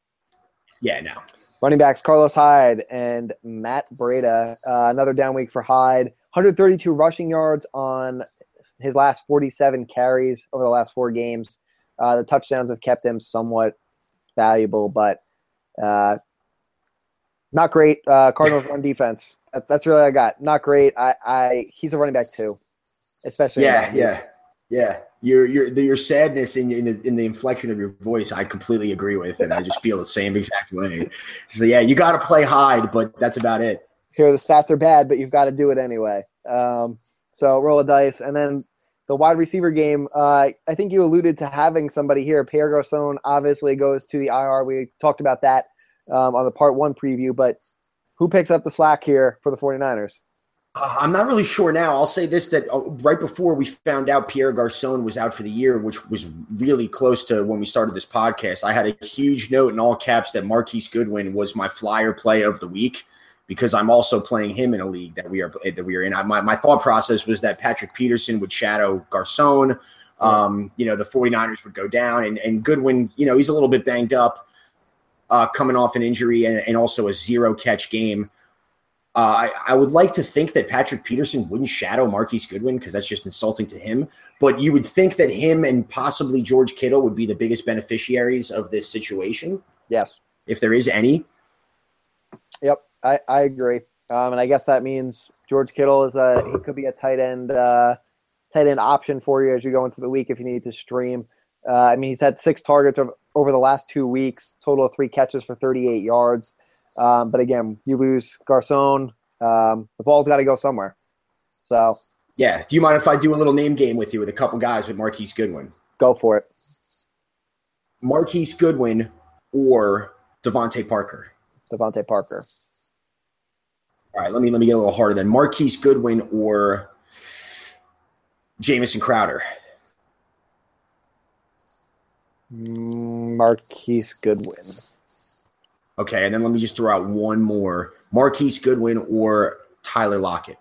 Yeah, no. Running backs, Carlos Hyde and Matt Breida. Uh, another down week for Hyde. one hundred thirty-two rushing yards on his last forty-seven carries over the last four games. Uh, the touchdowns have kept him somewhat valuable, but uh, not great. Uh, Cardinals run defense. That, that's really all I got. Not great. I, I He's a running back too, especially. Yeah, yeah, yeah. Your your the, your sadness in in the, in the inflection of your voice, I completely agree with, and I just feel the same exact way. So yeah, you got to play Hyde, but that's about it. Here, the stats are bad, but you've got to do it anyway. Um, so roll a dice, and then the wide receiver game, uh, I think you alluded to having somebody here. Pierre Garçon obviously goes to the I R. We talked about that um, on the part one preview, but who picks up the slack here for the 49ers? Uh, I'm not really sure now. I'll say this, that uh, right before we found out Pierre Garçon was out for the year, which was really close to when we started this podcast, I had a huge note in all caps that Marquise Goodwin was my flyer play of the week, because I'm also playing him in a league that we are that we are in. I, my, my thought process was that Patrick Peterson would shadow Garçon. Um, you know, the 49ers would go down, and, and Goodwin, you know, he's a little bit banged up uh, coming off an injury and, and also a zero-catch game. Uh, I, I would like to think that Patrick Peterson wouldn't shadow Marquise Goodwin, because that's just insulting to him. But you would think that him and possibly George Kittle would be the biggest beneficiaries of this situation. Yes. If there is any. Yep, I, I agree. Um, and I guess that means George Kittle is a he could be a tight end uh, tight end option for you as you go into the week if you need to stream. Uh, I mean, he's had six targets of, over the last two weeks, total of three catches for thirty-eight yards. Um, but again, you lose Garçon. Um, the ball's got to go somewhere. So yeah, do you mind if I do a little name game with you with a couple guys with Marquise Goodwin? Go for it. Marquise Goodwin or Devontae Parker? Devontae Parker. All right, let me let me get a little harder then. Marquise Goodwin or Jamison Crowder? Marquise Goodwin. Okay, and then let me just throw out one more. Marquise Goodwin or Tyler Lockett?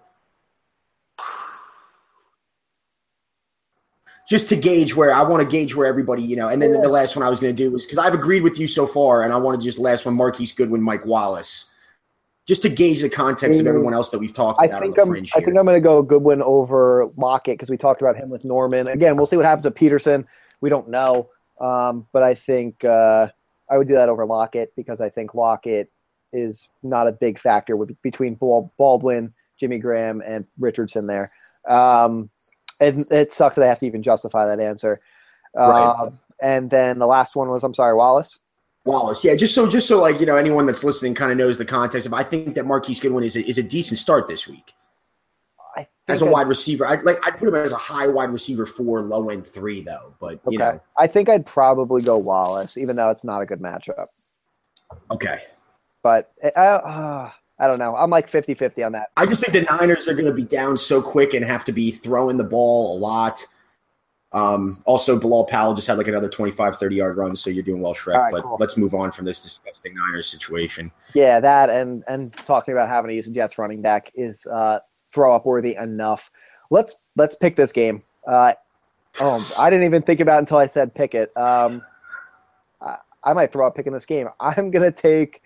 Just to gauge where – I want to gauge where everybody, you know – and then the last one I was going to do was – because I've agreed with you so far, and I want to just last one, Marquise Goodwin, Mike Wallace. Just to gauge the context of everyone else that we've talked about I think on the I'm, fringe I here. think I'm going to go Goodwin over Lockett because we talked about him with Norman. Again, we'll see what happens to Peterson. We don't know. Um, but I think uh, I would do that over Lockett because I think Lockett is not a big factor with, between Baldwin, Jimmy Graham, and Richardson there. Um, and it sucks that I have to even justify that answer. Uh, Right. And then the last one was, I'm sorry, Wallace. Wallace, yeah, just so just so like you know, anyone that's listening kind of knows the context of. I think that Marquise Goodwin is a, is a decent start this week I think as a I'd- wide receiver. I like I'd put him as a high wide receiver four, low end three though. But you Okay. know, I think I'd probably go Wallace, even though it's not a good matchup. okay. But uh, uh, I don't know. I'm like fifty-fifty on that. I just think the Niners are going to be down so quick and have to be throwing the ball a lot. Um, also, Bilal Powell just had like another twenty-five, thirty-yard run, so you're doing well, Shrek. All right, but cool. let's move on from this disgusting Niners situation. Yeah, that and and talking about having to use a Jets running back is uh, throw up worthy enough. Let's let's pick this game. Uh, oh, I didn't even think about it until I said pick it. Um, I, I might throw up picking this game. I'm gonna take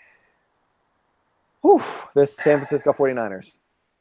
whew, this San Francisco 49ers.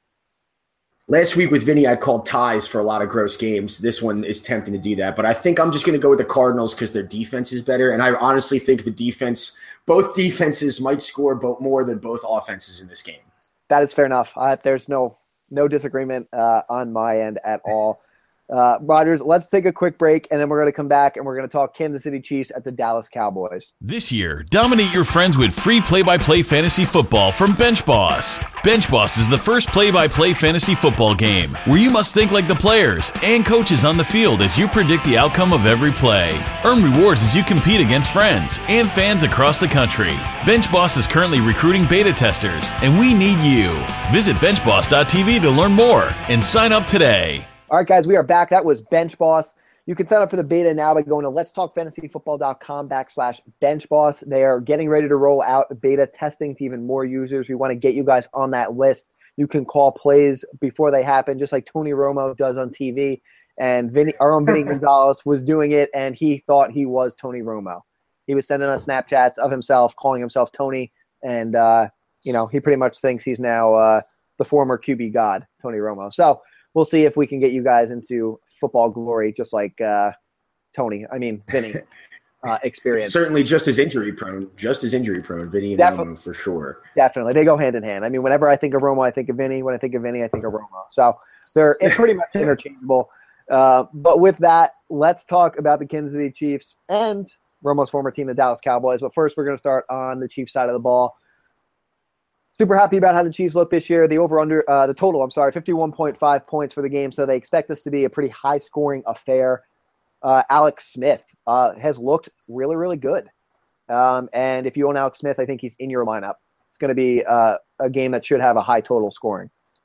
Last week with Vinny, I called ties for a lot of gross games. This one is tempting to do that, but I think I'm just going to go with the Cardinals because their defense is better, and I honestly think the defense, both defenses might score both more than both offenses in this game. That is fair enough. Uh, there's no no disagreement uh, on my end at all. Uh, Rodgers, let's take a quick break, and then we're going to come back, and we're going to talk Kansas City Chiefs at the Dallas Cowboys. This year, dominate your friends with free play-by-play fantasy football from Bench Boss. Bench Boss is the first play-by-play fantasy football game where you must think like the players and coaches on the field as you predict the outcome of every play. Earn rewards as you compete against friends and fans across the country. Bench Boss is currently recruiting beta testers, and we need you. Visit bench boss dot t v to learn more and sign up today. All right, guys, we are back. That was Bench Boss. You can sign up for the beta now by going to letstalkfantasyfootball.com backslash Bench Boss. They are getting ready to roll out beta testing to even more users. We want to get you guys on that list. You can call plays before they happen, just like Tony Romo does on T V. And Vinny, our own Vinny Gonzalez was doing it, and he thought he was Tony Romo. He was sending us Snapchats of himself, calling himself Tony, and uh, you know he pretty much thinks he's now uh, the former Q B god, Tony Romo. So we'll see if we can get you guys into football glory, just like uh, Tony. I mean, Vinny uh, experience. Certainly, just as injury prone, just as injury prone, Vinny and Definitely. Romo for sure. Definitely, they go hand in hand. I mean, whenever I think of Romo, I think of Vinny. When I think of Vinny, I think of Romo. So they're it's pretty much interchangeable. Uh, but with that, let's talk about the Kansas City Chiefs and Romo's former team, the Dallas Cowboys. But first, we're going to start on the Chiefs side of the ball. Super happy about how the Chiefs look this year. The over-under, uh, the total, I'm sorry, fifty-one point five points for the game. So they expect this to be a pretty high-scoring affair. Uh, Alex Smith uh, has looked really, really good. Um, and if you own Alex Smith, I think he's in your lineup. It's going to be uh, a game that should have a high total scoring.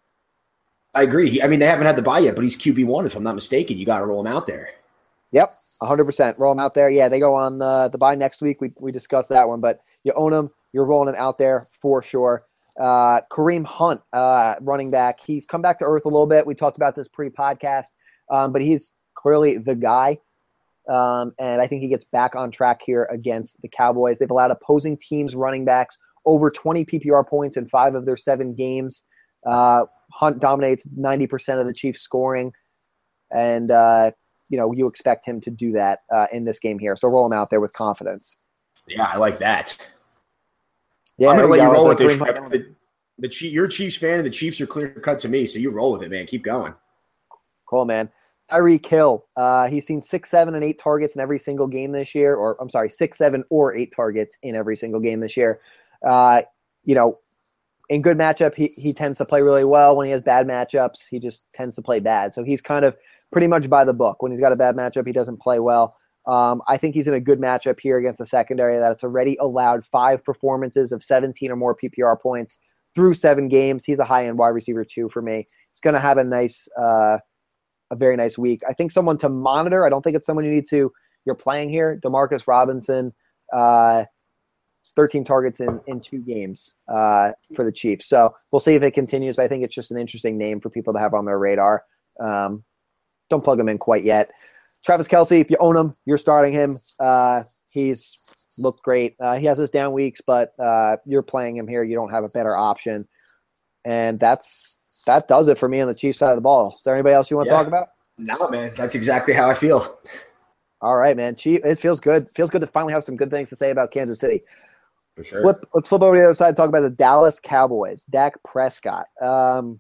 I agree. He, I mean, they haven't had the bye yet, but he's Q B one, if I'm not mistaken. You got to roll him out there. Yep, one hundred percent. Roll him out there. Yeah, they go on the, the bye next week. We, we discussed that one. But you own him, you're rolling him out there for sure. Uh, Kareem Hunt, uh, running back. He's come back to earth a little bit. We talked about this pre-podcast, um, but he's clearly the guy. Um, and I think he gets back on track here against the Cowboys. They've allowed opposing teams' running backs over twenty P P R points in five of their seven games. Uh, Hunt dominates ninety percent of the Chiefs' scoring. And, uh, you know, you expect him to do that uh, in this game here. So roll him out there with confidence. Yeah, I like that. Yeah, I'm going to let you roll with like this. The, the Chief, you're a Chiefs fan, and the Chiefs are clear cut to me, so you roll with it, man. Keep going. Cool, man. Tyreek Hill, uh, he's seen six, seven, and eight targets in every single game this year, or I'm sorry, six, seven, or eight targets in every single game this year. Uh, you know, in good matchup, he, he tends to play really well. When he has bad matchups, he just tends to play bad. So he's kind of pretty much by the book. When he's got a bad matchup, he doesn't play well. Um, I think he's in a good matchup here against the secondary that's already allowed five performances of seventeen or more P P R points through seven games. He's a high-end wide receiver two for me. He's going to have a nice, uh, a very nice week. I think someone to monitor. I don't think it's someone you need to. You're playing here, Demarcus Robinson. Uh, thirteen targets in, in two games uh, for the Chiefs. So we'll see if it continues, but I think it's just an interesting name for people to have on their radar. Um, don't plug him in quite yet. Travis Kelce, if you own him, you're starting him. Uh, he's looked great. Uh, he has his down weeks, but uh, you're playing him here. You don't have a better option. And that's that does it for me on the Chiefs side of the ball. Is there anybody else you want yeah. to talk about? No, man. That's exactly how I feel. All right, man. Chief, it feels good. It feels good to finally have some good things to say about Kansas City. For sure. Flip, let's flip over to the other side and talk about the Dallas Cowboys. Dak Prescott. Um,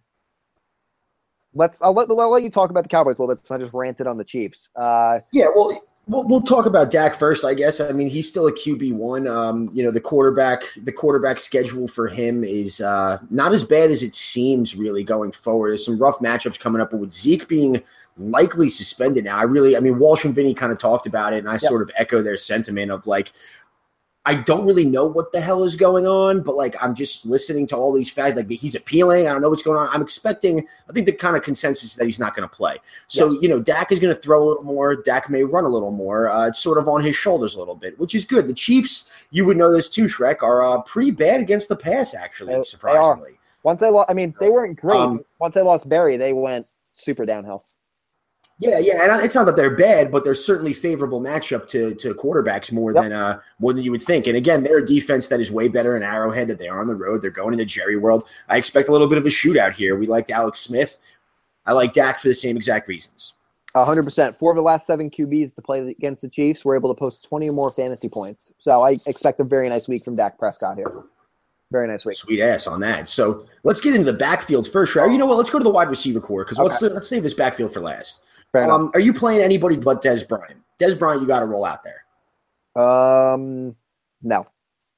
let's. I'll let, I'll let you talk about the Cowboys a little bit since I just ranted on the Chiefs. Uh, yeah, well, we'll we'll talk about Dak first, I guess. I mean, he's still a Q B one. Um, you know, the quarterback the quarterback schedule for him is uh, not as bad as it seems. Really, going forward, there's some rough matchups coming up, but with Zeke being likely suspended now, I really, I mean, Walsh and Vinny kind of talked about it, and I yep. sort of echo their sentiment of like, I don't really know what the hell is going on, but like I'm just listening to all these facts. Like he's appealing. I don't know what's going on. I'm expecting. I think the kind of consensus is that he's not going to play. So yes. you know, Dak is going to throw a little more. Dak may run a little more. Uh, it's sort of on his shoulders a little bit, which is good. The Chiefs, you would know this too, Shrek, are uh, pretty bad against the pass. Actually, they, surprisingly, they once they lost, I mean, they weren't great. Um, once they lost Barry, they went super downhill. Yeah, yeah, and it's not that they're bad, but they're certainly favorable matchup to to quarterbacks more yep. than uh more than you would think. And again, they're a defense that is way better in Arrowhead, that they are on the road. They're going into Jerry World. I expect a little bit of a shootout here. We liked Alex Smith. I like Dak for the same exact reasons. one hundred percent. Four of the last seven Q Bs to play against the Chiefs were able to post twenty or more fantasy points. So I expect a very nice week from Dak Prescott here. Very nice week. Sweet ass on that. So let's get into the backfield first. Sure. You know what? Let's go to the wide receiver core because okay. let's let's save this backfield for last. Um, are you playing anybody but Dez Bryant? Dez Bryant, you got to roll out there. Um, no,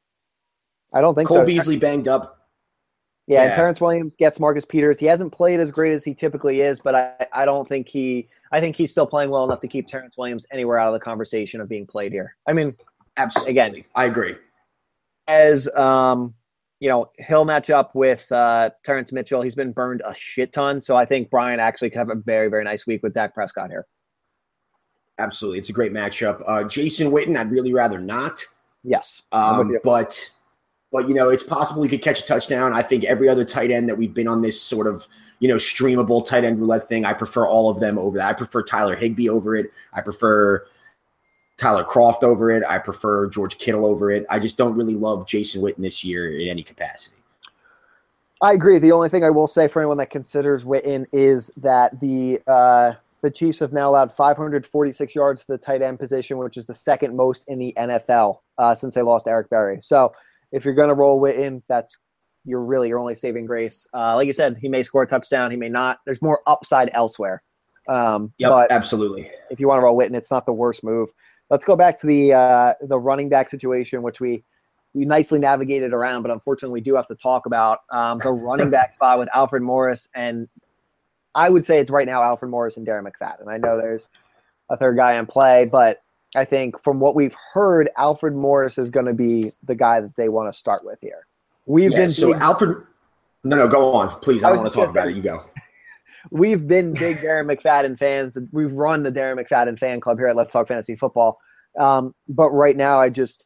I don't think Cole so. Cole Beasley banged up. Yeah, yeah, and Terrence Williams gets Marcus Peters. He hasn't played as great as he typically is, but I, I don't think he – I think he's still playing well enough to keep Terrence Williams anywhere out of the conversation of being played here. I mean, absolutely. Again, I agree. As um, – you know, he'll match up with uh, Terrence Mitchell. He's been burned a shit ton. So I think Brian actually could have a very, very nice week with Dak Prescott here. Absolutely. It's a great matchup. Uh, Jason Witten, I'd really rather not. Yes. Um, but, but, you know, it's possible he could catch a touchdown. I think every other tight end that we've been on this sort of, you know, streamable tight end roulette thing, I prefer all of them over that. I prefer Tyler Higbee over it. I prefer Tyler Kroft over it. I prefer George Kittle over it. I just don't really love Jason Witten this year in any capacity. I agree. The only thing I will say for anyone that considers Witten is that the uh, the Chiefs have now allowed five hundred forty-six yards to the tight end position, which is the second most in the N F L uh, since they lost Eric Berry. So if you're going to roll Witten, that's you're really your only saving grace. Uh, like you said, he may score a touchdown. He may not. There's more upside elsewhere. Um, yep, but absolutely. If you want to roll Witten, it's not the worst move. Let's go back to the uh, the running back situation, which we we nicely navigated around, but unfortunately we do have to talk about um, the running back spot with Alfred Morris. And I would say it's right now Alfred Morris and Darren McFadden. I know there's a third guy in play, but I think from what we've heard, Alfred Morris is going to be the guy that they want to start with here. We've yeah, been so big, Alfred. No, no, go on, please. I, I don't want to talk about say, it. You go. We've been big Darren McFadden fans. We've run the Darren McFadden fan club here at Let's Talk Fantasy Football. Um, but right now, I just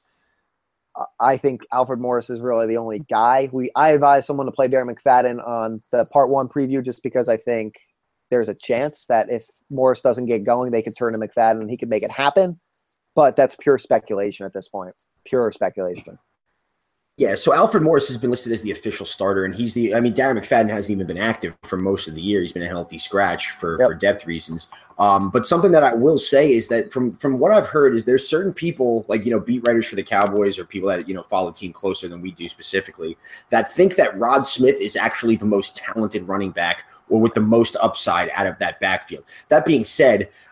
I think Alfred Morris is really the only guy. We I advise someone to play Darren McFadden on the part one preview just because I think there's a chance that if Morris doesn't get going, they could turn to McFadden and he could make it happen. But that's pure speculation at this point. Pure speculation. Yeah, so Alfred Morris has been listed as the official starter, and he's the – I mean, Darren McFadden hasn't even been active for most of the year. He's been a healthy scratch for, yep. for depth reasons. Um, but something that I will say is that from from what I've heard is there's certain people, like, you know, beat writers for the Cowboys or people that, you know, follow the team closer than we do specifically, that think that Rod Smith is actually the most talented running back or with the most upside out of that backfield. That being said –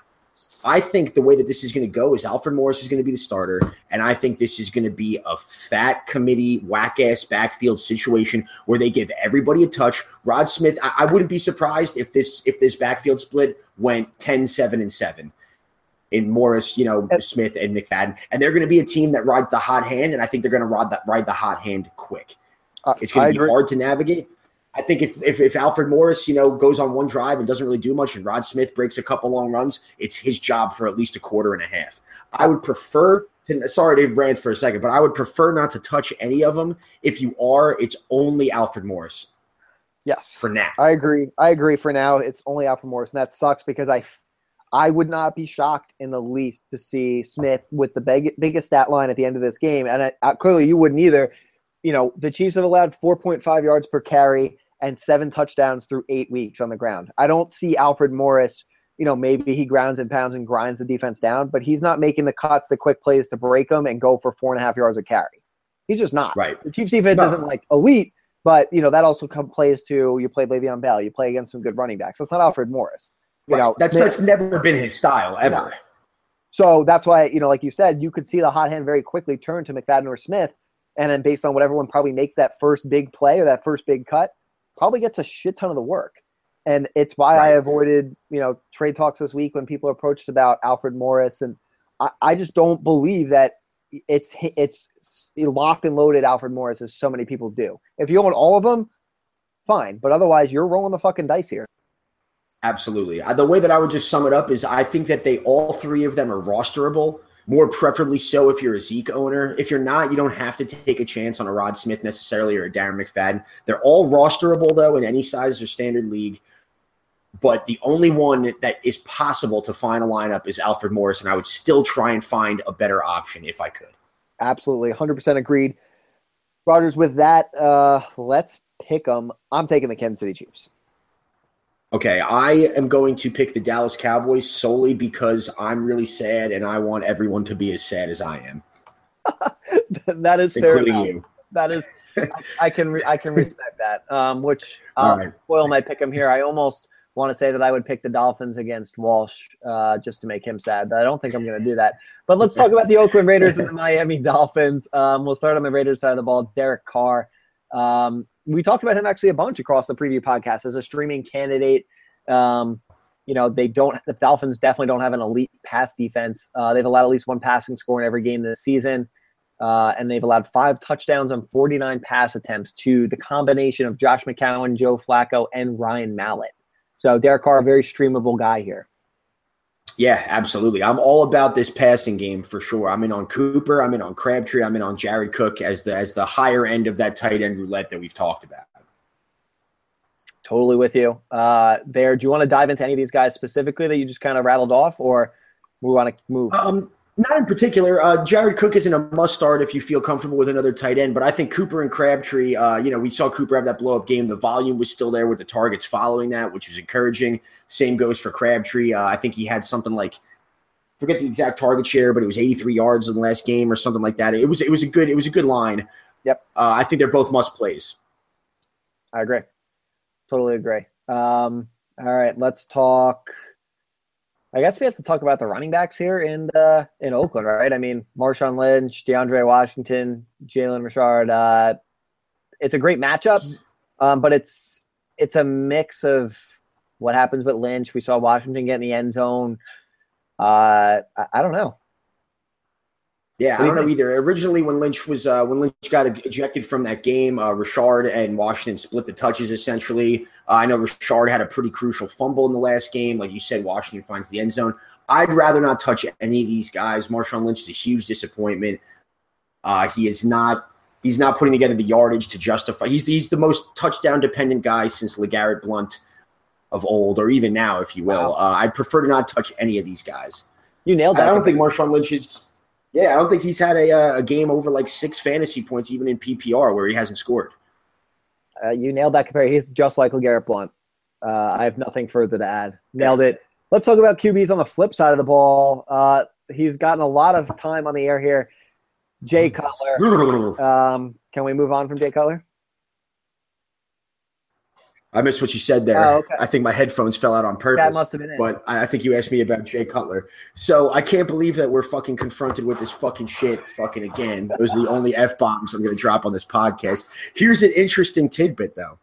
I think the way that this is going to go is Alfred Morris is going to be the starter, and I think this is going to be a fat committee, whack-ass backfield situation where they give everybody a touch. Rod Smith, I, I wouldn't be surprised if this if this backfield split went ten, seven, and seven in Morris, you know, Smith, and McFadden, and they're going to be a team that rides the hot hand, and I think they're going to ride the, ride the hot hand quick. Uh, it's going to be hard to navigate. I think if, if if Alfred Morris, you know, goes on one drive and doesn't really do much and Rod Smith breaks a couple long runs, it's his job for at least a quarter and a half. I would prefer to, sorry to rant for a second, but I would prefer not to touch any of them. If you are, it's only Alfred Morris. Yes. For now. I agree. I agree for now. It's only Alfred Morris, and that sucks because I I would not be shocked in the least to see Smith with the big, biggest stat line at the end of this game. And I, I, clearly you wouldn't either. You know, the Chiefs have allowed four point five yards per carry and seven touchdowns through eight weeks on the ground. I don't see Alfred Morris, you know, maybe he grounds and pounds and grinds the defense down, but he's not making the cuts, the quick plays to break them and go for four and a half yards a carry. He's just not. Right. The Chiefs defense no. isn't like elite, but, you know, that also come, plays to you played Le'Veon Bell, you play against some good running backs. That's not Alfred Morris. You right. know, that's, that's never been his style, ever. No. So that's why, you know, like you said, you could see the hot hand very quickly turn to McFadden or Smith, and then based on what everyone probably makes that first big play or that first big cut, probably gets a shit ton of the work. And it's why right. I avoided, you know, trade talks this week when people approached about Alfred Morris. And I, I just don't believe that it's it's locked and loaded Alfred Morris as so many people do. If you own all of them, fine. But otherwise, you're rolling the fucking dice here. Absolutely. The way that I would just sum it up is I think that they all three of them are rosterable. More preferably so if you're a Zeke owner. If you're not, you don't have to take a chance on a Rod Smith necessarily or a Darren McFadden. They're all rosterable, though, in any size or standard league. But the only one that is possible to find a lineup is Alfred Morris, and I would still try and find a better option if I could. Absolutely. one hundred percent agreed. Rogers, with that, uh, let's pick them. I'm taking the Kansas City Chiefs. Okay, I am going to pick the Dallas Cowboys solely because I'm really sad and I want everyone to be as sad as I am. That is fair including enough. you. That is, I, I can re, I can respect that. Um, which I'll right. spoil my pick 'em here. I almost want to say that I would pick the Dolphins against Walsh uh, just to make him sad, but I don't think I'm going to do that. But let's talk about the Oakland Raiders and the Miami Dolphins. Um, we'll start on the Raiders side of the ball. Derek Carr. Um, we talked about him actually a bunch across the preview podcast as a streaming candidate. Um, you know, they don't, the Dolphins definitely don't have an elite pass defense. Uh, they've allowed at least one passing score in every game this season. Uh, and they've allowed five touchdowns on forty-nine pass attempts to the combination of Josh McCown, Joe Flacco, and Ryan Mallett. So Derek Carr, a very streamable guy here. Yeah, absolutely. I'm all about this passing game for sure. I'm in on Cooper. I'm in on Crabtree. I'm in on Jared Cook as the as the higher end of that tight end roulette that we've talked about. Totally with you. Uh, there, do you want to dive into any of these guys specifically that you just kind of rattled off, or we want to move? Um, not in particular. Uh, Jared Cook isn't a must start if you feel comfortable with another tight end, but I think Cooper and Crabtree, uh, you know, we saw Cooper have that blow-up game. The volume was still there with the targets following that, which was encouraging. Same goes for Crabtree. Uh, I think he had something like, forget the exact target share, but it was eighty-three yards in the last game or something like that. It was it was a good it was a good line. Yep. Uh, I think they're both must plays. I agree. Totally agree. Um, all right, let's talk I guess we have to talk about the running backs here in uh, in Oakland, right? I mean, Marshawn Lynch, DeAndre Washington, Jalen Richard. Uh, it's a great matchup, um, but it's it's a mix of what happens with Lynch. We saw Washington get in the end zone. Uh, I, I don't know. Yeah, I don't know either. Originally, when Lynch was uh, when Lynch got ejected from that game, uh, Richard and Washington split the touches essentially. Uh, I know Richard had a pretty crucial fumble in the last game. Like you said, Washington finds the end zone. I'd rather not touch any of these guys. Marshawn Lynch is a huge disappointment. Uh, he is not. He's not putting together the yardage to justify. He's he's the most touchdown dependent guy since LeGarrette Blount of old, or even now, if you will. Wow. Uh, I'd prefer to not touch any of these guys. You nailed that. I don't think Marshawn Lynch is. Yeah, I don't think he's had a, a game over like six fantasy points, even in P P R, where he hasn't scored. Uh, you nailed that compare. He's just like LeGarrette Blount. Uh, I have nothing further to add. Nailed it. Let's talk about Q Bs on the flip side of the ball. Uh, he's gotten a lot of time on the air here. Jay Cutler. Um, can we move on from Jay Cutler? I missed what you said there. Oh, okay. I think my headphones fell out on purpose. That must have been it. But I I think you asked me about Jay Cutler. So I can't believe that we're fucking confronted with this fucking shit fucking again. Those are the only F-bombs I'm going to drop on this podcast. Here's an interesting tidbit, though.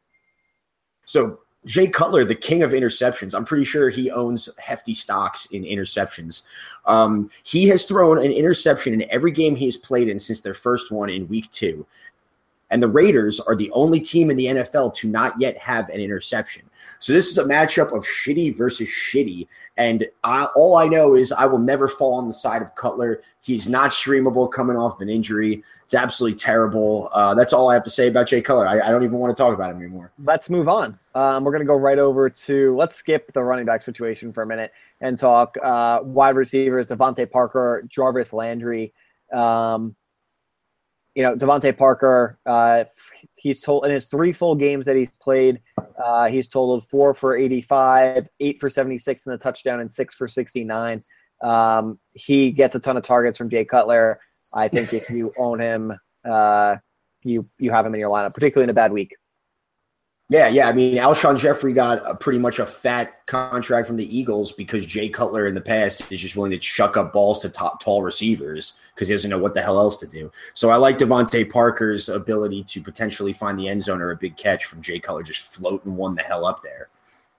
So Jay Cutler, the king of interceptions, I'm pretty sure he owns hefty stocks in interceptions. Um, he has thrown an interception in every game he has played in since their first one in week two. And the Raiders are the only team in the N F L to not yet have an interception. So this is a matchup of shitty versus shitty. And I, all I know is I will never fall on the side of Cutler. He's not streamable coming off of an injury. It's absolutely terrible. Uh, that's all I have to say about Jay Cutler. I, I don't even want to talk about him anymore. Let's move on. Um, we're going to go right over to – let's skip the running back situation for a minute and talk uh, wide receivers, Devontae Parker, Jarvis Landry. Um, you know, Devontae Parker, uh, he's told in his three full games that he's played, uh, he's totaled four for eighty-five, eight for seventy-six in the touchdown, and six for sixty-nine. Um, he gets a ton of targets from Jay Cutler. I think if you own him, uh, you you have him in your lineup, particularly in a bad week. Yeah, yeah. I mean, Alshon Jeffrey got a, pretty much a fat contract from the Eagles because Jay Cutler in the past is just willing to chuck up balls to top, tall receivers because he doesn't know what the hell else to do. So I like Devontae Parker's ability to potentially find the end zone or a big catch from Jay Cutler just floating one the hell up there.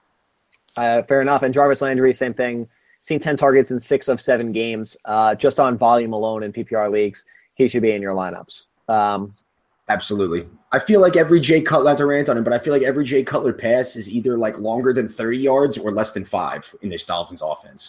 Uh, fair enough. And Jarvis Landry, same thing. Seen ten targets in six of seven games, uh, just on volume alone in P P R leagues. He should be in your lineups. Um, Absolutely. I feel like every Jay Cutler, not to rant on him, but I feel like every Jay Cutler pass is either like longer than thirty yards or less than five in this Dolphins offense.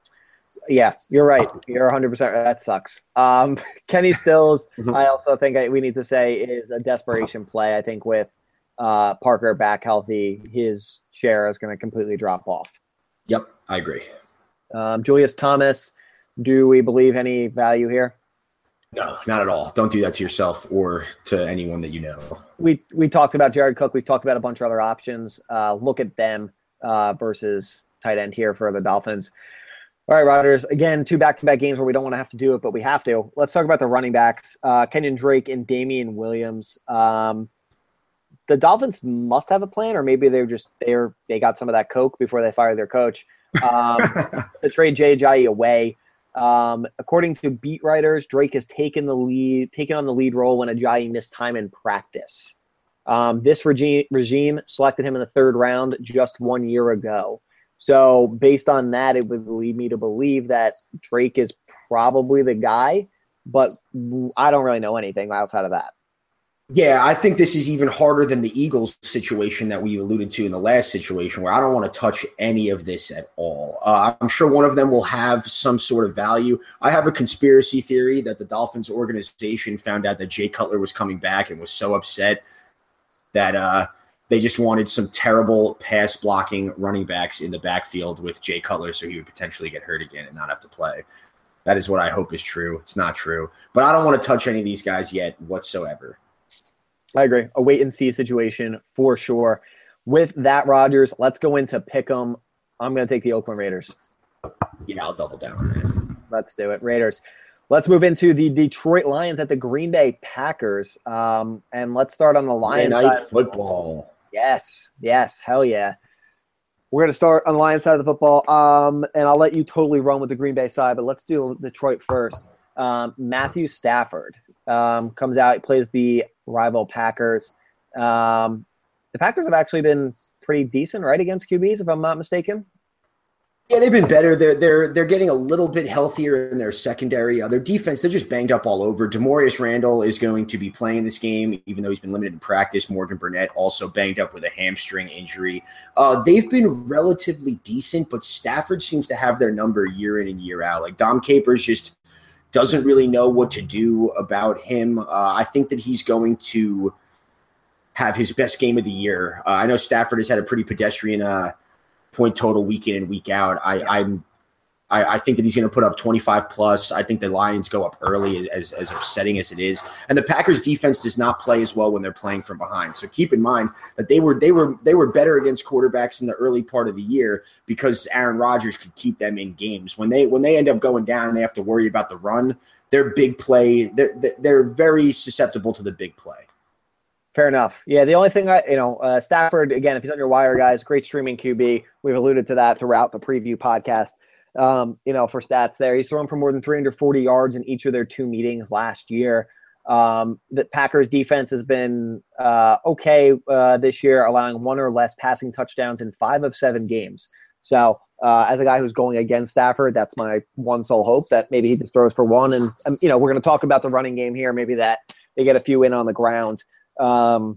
Yeah, you're right. You're one hundred percent right. That sucks. Um, Kenny Stills, I also think I, we need to say is a desperation play. I think with uh, Parker back healthy, his share is going to completely drop off. Yep, I agree. Um, Julius Thomas, do we believe any value here? No, not at all. Don't do that to yourself or to anyone that you know. We we talked about Jared Cook. We've talked about a bunch of other options. Uh, look at them uh, versus tight end here for the Dolphins. All right, Rodgers. Again, two back-to-back games where we don't want to have to do it, but we have to. Let's talk about the running backs, uh, Kenyon Drake and Damian Williams. Um, the Dolphins must have a plan, or maybe they're just they're they got some of that coke before they fired their coach um, to trade Jay Ajayi away. Um, according to beat writers, Drake has taken the lead, taken on the lead role when Ajayi missed time in practice. Um, this regime, regime selected him in the third round just one year ago. So based on that, it would lead me to believe that Drake is probably the guy, but I don't really know anything outside of that. Yeah, I think this is even harder than the Eagles situation that we alluded to in the last situation, where I don't want to touch any of this at all. Uh, I'm sure one of them will have some sort of value. I have a conspiracy theory that the Dolphins organization found out that Jay Cutler was coming back and was so upset that uh, they just wanted some terrible pass blocking running backs in the backfield with Jay Cutler so he would potentially get hurt again and not have to play. That is what I hope is true. It's not true. But I don't want to touch any of these guys yet whatsoever. I agree. A wait-and-see situation for sure. With that, Rodgers, let's go into Pick'em. I'm going to take the Oakland Raiders. Yeah, I'll double down on that. Let's do it. Raiders. Let's move into the Detroit Lions at the Green Bay Packers. Um, and let's start on the Lions Monday Night side. Football. Yes. Yes. Hell yeah. We're going to start on the Lions side of the football, um, and I'll let you totally run with the Green Bay side, but let's do Detroit first. Um, Matthew Stafford um, comes out, he plays the rival Packers. Um, the Packers have actually been pretty decent, right, against Q Bs, if I'm not mistaken. Yeah, they've been better. They're they're they're getting a little bit healthier in their secondary. Uh, their defense, they're just banged up all over. Demarius Randall is going to be playing this game, even though he's been limited in practice. Morgan Burnett also banged up with a hamstring injury. Uh, they've been relatively decent, but Stafford seems to have their number year in and year out. Like Dom Capers just doesn't really know what to do about him. Uh, I think that he's going to have his best game of the year. Uh, I know Stafford has had a pretty pedestrian uh, point total week in and week out. I, I'm, I, I think that he's going to put up twenty-five plus. I think the Lions go up early, as, as upsetting as it is. And the Packers defense does not play as well when they're playing from behind. So keep in mind that they were they were they were better against quarterbacks in the early part of the year because Aaron Rodgers could keep them in games. When they when they end up going down and they have to worry about the run, their big play they're they're very susceptible to the big play. Fair enough. Yeah, the only thing I, you know, uh, Stafford, again, if he's on your wire, guys, great streaming Q B. We've alluded to that throughout the preview podcast. Um, you know, for stats there, he's thrown for more than three hundred forty yards in each of their two meetings last year. Um, the Packers defense has been uh, okay uh, this year, allowing one or less passing touchdowns in five of seven games. So uh, as a guy who's going against Stafford, that's my one sole hope that maybe he just throws for one. And, um, you know, we're going to talk about the running game here, maybe that they get a few in on the ground. Um,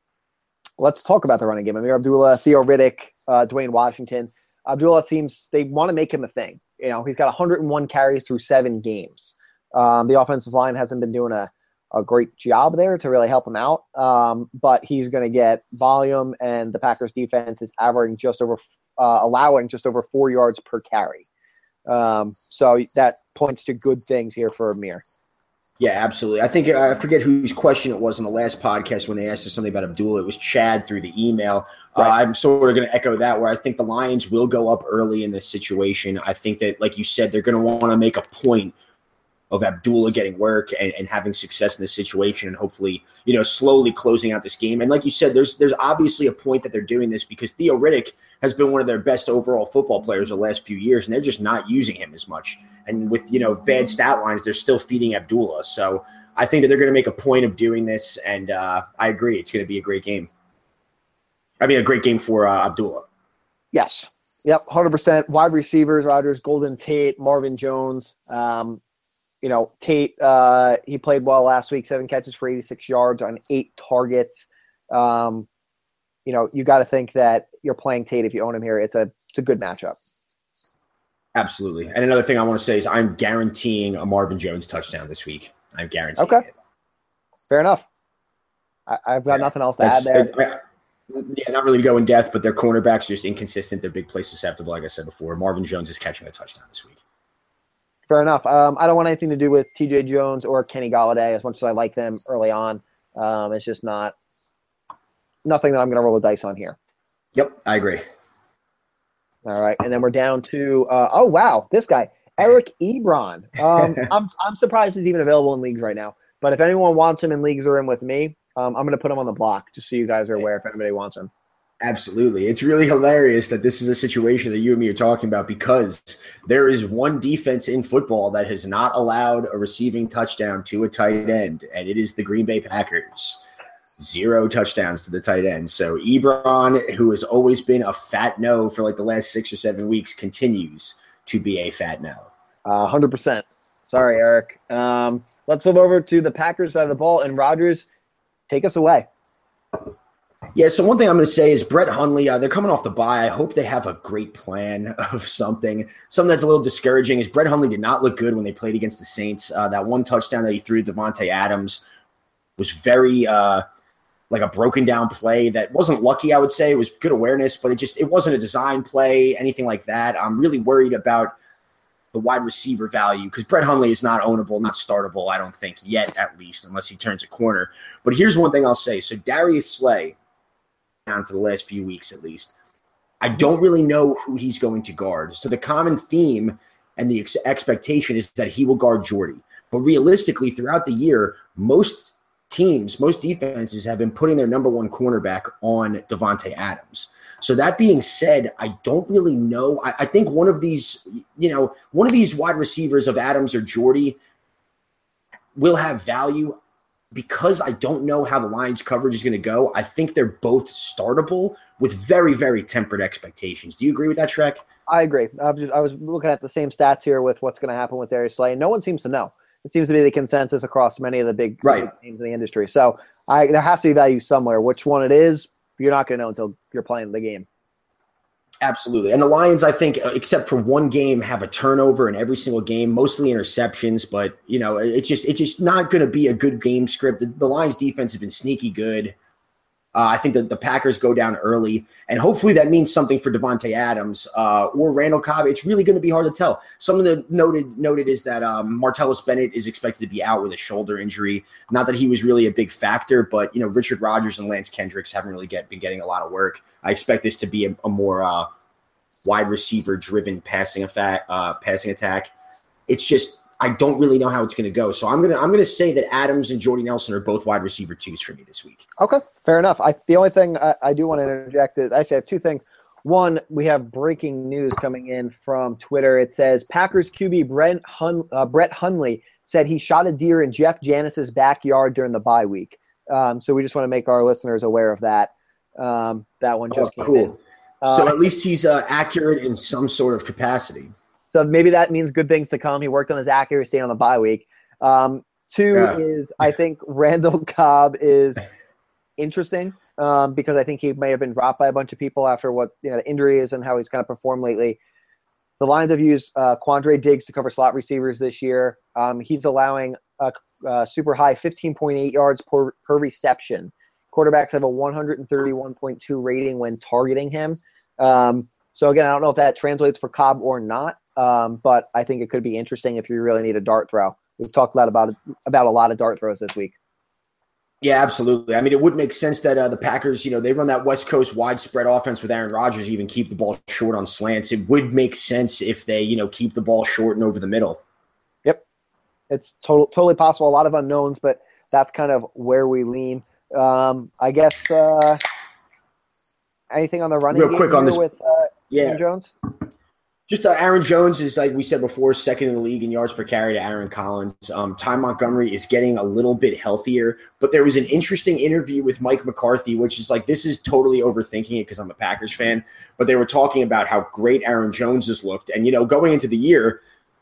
let's talk about the running game. Amir Abdullah, Theo Riddick, uh, Dwayne Washington. Abdullah seems they want to make him a thing. You know, he's got one hundred one carries through seven games. Um, the offensive line hasn't been doing a, a great job there to really help him out. Um, but he's going to get volume, and the Packers defense is averaging just over, uh, allowing just over four yards per carry. Um, so that points to good things here for Amir. Yeah, absolutely. I think I forget whose question it was in the last podcast when they asked us something about Abdullah. It was Chad through the email. Right. Uh, I'm sort of going to echo that, where I think the Lions will go up early in this situation. I think that, like you said, they're going to want to make a point of Abdullah getting work and, and having success in this situation, and hopefully, you know, slowly closing out this game. And like you said, there's there's obviously a point that they're doing this because Theo Riddick has been one of their best overall football players the last few years, and they're just not using him as much. And with, you know, bad stat lines, they're still feeding Abdullah. So I think that they're going to make a point of doing this, and uh, I agree. It's going to be a great game. I mean, a great game for uh, Abdullah. Yes. Yep, one hundred percent. Wide receivers, Rodgers, Golden Tate, Marvin Jones. Um, you know, Tate, uh, he played well last week, seven catches for eighty-six yards on eight targets. Um, you know, you got to think that you're playing Tate if you own him here. It's a it's a good matchup. Absolutely. And another thing I want to say is I'm guaranteeing a Marvin Jones touchdown this week. I'm guaranteeing okay. it. Fair enough. I, I've got yeah, nothing else to add there. Yeah, not really go in depth, but their cornerbacks are just inconsistent. They're big play susceptible, like I said before. Marvin Jones is catching a touchdown this week. Fair enough. Um, I don't want anything to do with T J Jones or Kenny Golladay as much as I like them early on. Um, it's just not nothing that I'm going to roll the dice on here. Yep, I agree. All right, and then we're down to uh, oh wow, this guy Eric Ebron. Um, I'm I'm surprised he's even available in leagues right now. But if anyone wants him in leagues or in with me, um, I'm going to put him on the block just so you guys are aware if anybody wants him. Absolutely. It's really hilarious that this is a situation that you and me are talking about because there is one defense in football that has not allowed a receiving touchdown to a tight end, and it is the Green Bay Packers. Zero touchdowns to the tight end. So Ebron, who has always been a fat no for like the last six or seven weeks, continues to be a fat no. Uh, one hundred percent. Sorry, Eric. Um, let's move over to the Packers side of the ball, and Rodgers, take us away. Yeah, so one thing I'm going to say is Brett Hundley, uh, they're coming off the bye. I hope they have a great plan of something. Something that's a little discouraging is Brett Hundley did not look good when they played against the Saints. Uh, that one touchdown that he threw to Devontae Adams was very uh, like a broken down play that wasn't lucky, I would say. It was good awareness, but it just it wasn't a design play, anything like that. I'm really worried about the wide receiver value because Brett Hundley is not ownable, not startable, I don't think, yet at least, unless he turns a corner. But here's one thing I'll say. So Darius Slay, down for the last few weeks at least, I don't really know who he's going to guard. So the common theme and the ex- expectation is that he will guard Jordy. But realistically, throughout the year, most teams, most defenses have been putting their number one cornerback on Davante Adams. So that being said, I don't really know. I, I think one of these, you know, one of these wide receivers of Adams or Jordy will have value. Because I don't know how the Lions coverage is going to go, I think they're both startable with very, very tempered expectations. Do you agree with that, Shrek? I agree. I was, just, I was looking at the same stats here with what's going to happen with Darius Slay. No one seems to know. It seems to be the consensus across many of the big, right. big teams in the industry. So I, there has to be value somewhere. Which one it is, you're not going to know until you're playing the game. Absolutely. And the Lions, I think, except for one game, have a turnover in every single game, mostly interceptions. But, you know, it's just it's just not going to be a good game script. The, the Lions defense has been sneaky good. Uh, I think that the Packers go down early, and hopefully that means something for Davante Adams uh, or Randall Cobb. It's really going to be hard to tell. Some of the noted noted is that um, Martellus Bennett is expected to be out with a shoulder injury. Not that he was really a big factor, but, you know, Richard Rodgers and Lance Kendricks haven't really get, been getting a lot of work. I expect this to be a, a more uh, wide receiver-driven passing attack. Uh, passing attack. It's just I don't really know how it's going to go. So I'm gonna I'm gonna say that Adams and Jordy Nelson are both wide receiver twos for me this week. Okay, fair enough. I, the only thing I, I do want to interject is actually I have two things. One, we have breaking news coming in from Twitter. It says Packers Q B Brett, Hun, uh, Brett Hundley said he shot a deer in Jeff Janis's backyard during the bye week. Um, so we just want to make our listeners aware of that. Um, that one just oh, came cool. in. Uh, so at least he's uh, accurate in some sort of capacity. So maybe that means good things to come. He worked on his accuracy on the bye week. Um, two yeah. is I think Randall Cobb is interesting um, because I think he may have been dropped by a bunch of people after what you know the injury is and how he's kind of performed lately. The Lions have used uh, Quandre Diggs to cover slot receivers this year. Um, he's allowing a, a super high fifteen point eight yards per, per reception. Quarterbacks have a one thirty-one point two rating when targeting him. Um, so, again, I don't know if that translates for Cobb or not, um, but I think it could be interesting if you really need a dart throw. We've talked a lot about, about a lot of dart throws this week. Yeah, absolutely. I mean, it would make sense that uh, the Packers, you know, they run that West Coast widespread offense with Aaron Rodgers, even keep the ball short on slants. It would make sense if they, you know, keep the ball short and over the middle. Yep. It's total, totally possible. A lot of unknowns, but that's kind of where we lean. Um, I guess uh, anything on the running Real game quick on this, with uh, yeah. Aaron Jones? Just uh, Aaron Jones is, like we said before, second in the league in yards per carry to Aaron Collins. Um, Ty Montgomery is getting a little bit healthier, but there was an interesting interview with Mike McCarthy, which is like, this is totally overthinking it because I'm a Packers fan, but they were talking about how great Aaron Jones has looked. And, you know, going into the year,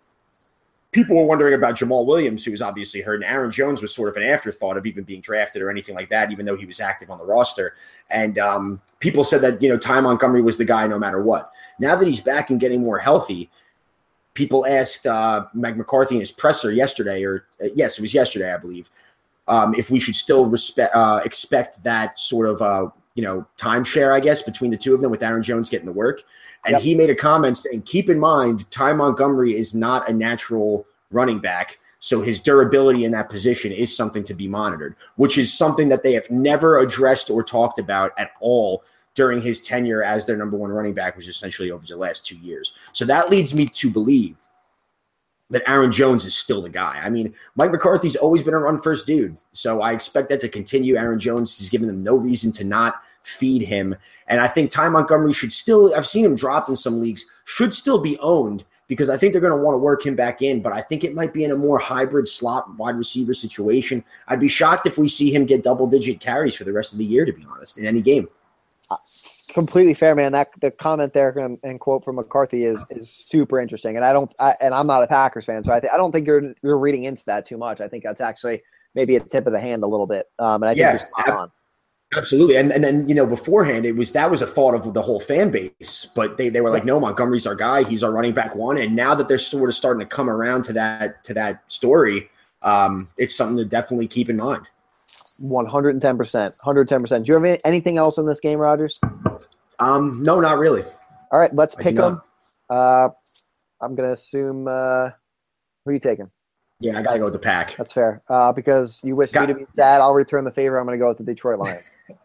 people were wondering about Jamal Williams, who was obviously hurt, and Aaron Jones was sort of an afterthought of even being drafted or anything like that, even though he was active on the roster. And um, people said that, you know, Ty Montgomery was the guy no matter what. Now that he's back and getting more healthy, people asked uh, Mike McCarthy in his presser yesterday, or uh, yes, it was yesterday, I believe, um, if we should still respect, uh, expect that sort of, uh, you know, timeshare, I guess, between the two of them with Aaron Jones getting the work. And yep. he made a comment saying, keep in mind, Ty Montgomery is not a natural running back, so his durability in that position is something to be monitored, which is something that they have never addressed or talked about at all during his tenure as their number one running back, which is essentially over the last two years. So that leads me to believe that Aaron Jones is still the guy. I mean, Mike McCarthy's always been a run-first dude, so I expect that to continue. Aaron Jones has given them no reason to not feed him. And I think Ty Montgomery should still – I've seen him dropped in some leagues – should still be owned because I think they're going to want to work him back in, but I think it might be in a more hybrid slot wide receiver situation. I'd be shocked if we see him get double-digit carries for the rest of the year, to be honest, in any game. Uh, completely fair, man. That the comment there and, and quote from McCarthy is is super interesting, and I don't I, and I'm not a Packers fan, so I, th- I don't think you're you're reading into that too much. I think that's actually maybe a tip of the hand a little bit, um, and I think yeah, you're spot on. Absolutely. And and then, you know, beforehand, it was that was a thought of the whole fan base. But they, they were like, no, Montgomery's our guy. He's our running back one. And now that they're sort of starting to come around to that to that story, um, it's something to definitely keep in mind. one hundred ten percent. one hundred ten percent. Do you have anything else in this game, Rogers? Um, no, not really. All right, let's I pick them. Uh, I'm going to assume uh, – who are you taking? Yeah, I got to go with the Pack. That's fair. Uh, because you wish got- me to be sad, I'll return the favor. I'm going to go with the Detroit Lions.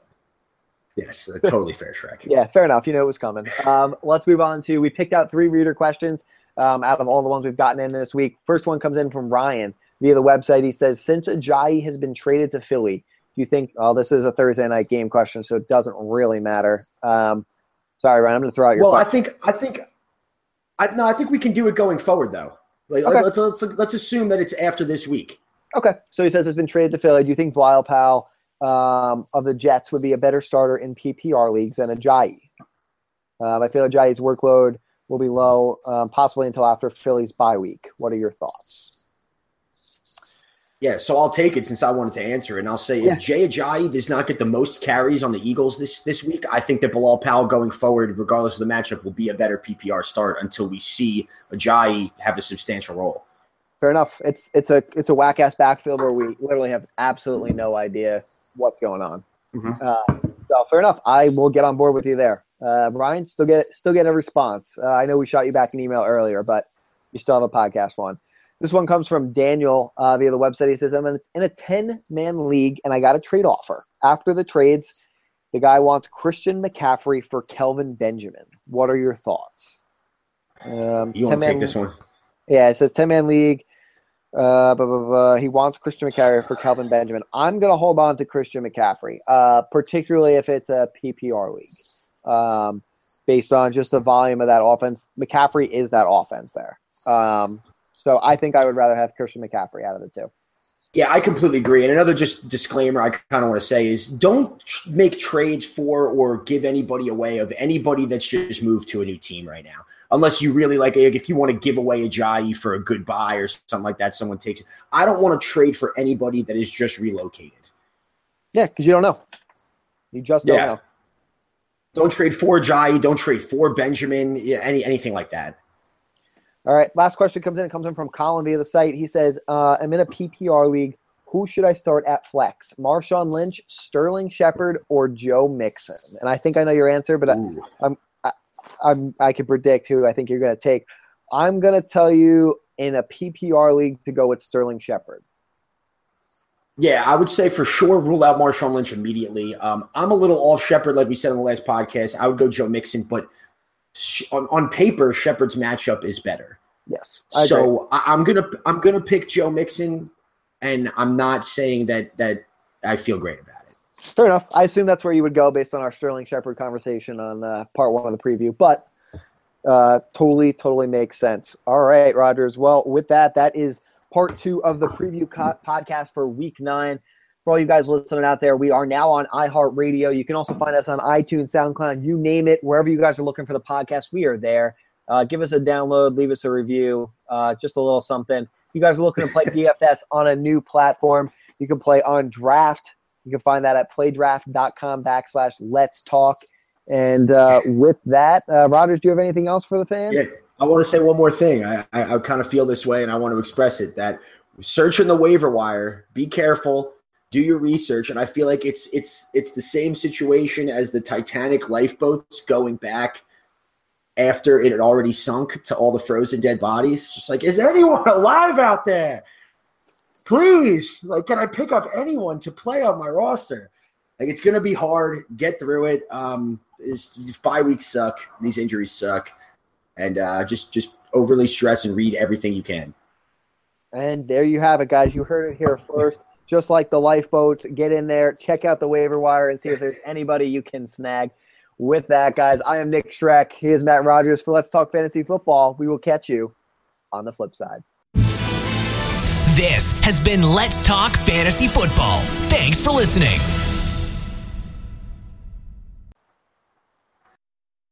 Yes, a totally fair, Shrek. Yeah, fair enough. You know it was coming. Um, let's move on to – we picked out three reader questions um, out of all the ones we've gotten in this week. First one comes in from Ryan. via the website. He says, since Ajayi has been traded to Philly, do you think – oh, this is a Thursday night game question, so it doesn't really matter. Um, sorry, Ryan, I'm going to throw out your Well, question. I think – I think I, no, I think we can do it going forward, though. Like, Okay. let's, let's let's assume that it's after this week. Okay, so he says it's been traded to Philly. Do you think Bilal Powell um, of the Jets would be a better starter in P P R leagues than Ajayi? Um, I feel Ajayi's workload will be low, um, possibly until after Philly's bye week. What are your thoughts? Yeah, so I'll take it since I wanted to answer it, and I'll say Yeah. if Jay Ajayi does not get the most carries on the Eagles this, this week, I think that Bilal Powell going forward, regardless of the matchup, will be a better P P R start until we see Ajayi have a substantial role. Fair enough. It's it's a it's a whack ass backfield where we literally have absolutely no idea what's going on. Mm-hmm. Uh, so fair enough. I will get on board with you there. Uh, Brian, still get still get a response. Uh, I know we shot you back an email earlier, but you still have a podcast one. This one comes from Daniel uh, via the website. He says, I'm in a ten-man league, and I got a trade offer. After the trades, the guy wants Christian McCaffrey for Kelvin Benjamin. What are your thoughts? Um, You want to ten-man take this one? Yeah, it says ten-man league. Uh, blah, blah, blah. He wants Christian McCaffrey for Kelvin Benjamin. I'm going to hold on to Christian McCaffrey, uh, particularly if it's a P P R league, um, based on just the volume of that offense. McCaffrey is that offense there. Um, so I think I would rather have Christian McCaffrey out of the two. Yeah, I completely agree. And another just disclaimer I kind of want to say is don't tr- make trades for or give anybody away of anybody that's just moved to a new team right now. Unless you really like, if you want to give away Ajayi for a good buy or something like that, someone takes it. I don't want to trade for anybody that is just relocated. Yeah, because you don't know. You just don't Yeah. know. Don't trade for Ajayi. Don't trade for Benjamin. Yeah, any anything like that. All right, last question comes in. It comes in from Colin via the site. He says, uh, I'm in a P P R league. Who should I start at flex? Marshawn Lynch, Sterling Shepard, or Joe Mixon? And I think I know your answer, but I, I'm, I, I'm, I can predict who I think you're going to take. I'm going to tell you in a P P R league to go with Sterling Shepard. Yeah, I would say for sure rule out Marshawn Lynch immediately. Um, I'm a little off Shepard, like we said in the last podcast. I would go Joe Mixon, but sh- on, on paper, Shepard's matchup is better. Yes. I So I, I'm gonna I'm gonna pick Joe Mixon, and I'm not saying that that I feel great about it. Fair enough. I assume that's where you would go based on our Sterling Shepard conversation on uh, part one of the preview, but uh, totally, totally makes sense. All right, Rogers. Well, with that, that is part two of the preview co- podcast for week nine. For all you guys listening out there, we are now on iHeartRadio. You can also find us on iTunes, SoundCloud, you name it. Wherever you guys are looking for the podcast, we are there. Uh, give us a download, leave us a review, uh, just a little something. If you guys are looking to play D F S on a new platform, you can play on Draft. You can find that at playdraft.com backslash let's talk. And uh, with that, uh, Rogers, do you have anything else for the fans? Yeah, I want to say one more thing. I, I, I kind of feel this way, and I want to express it, that searching the waiver wire, be careful, do your research. And I feel like it's it's it's the same situation as the Titanic lifeboats going back after it had already sunk to all the frozen dead bodies. Just like, is there anyone alive out there? Please, like, can I pick up anyone to play on my roster? Like, it's going to be hard. Get through it. Um, it's, bye weeks suck. These injuries suck. And uh, just, just overly stress and read everything you can. And there you have it, guys. You heard it here first. Just like the lifeboats, get in there, check out the waiver wire, and see if there's anybody you can snag. With that, guys, I am Nick Schreck. He is Matt Rogers for Let's Talk Fantasy Football. We will catch you on the flip side. This has been Let's Talk Fantasy Football. Thanks for listening.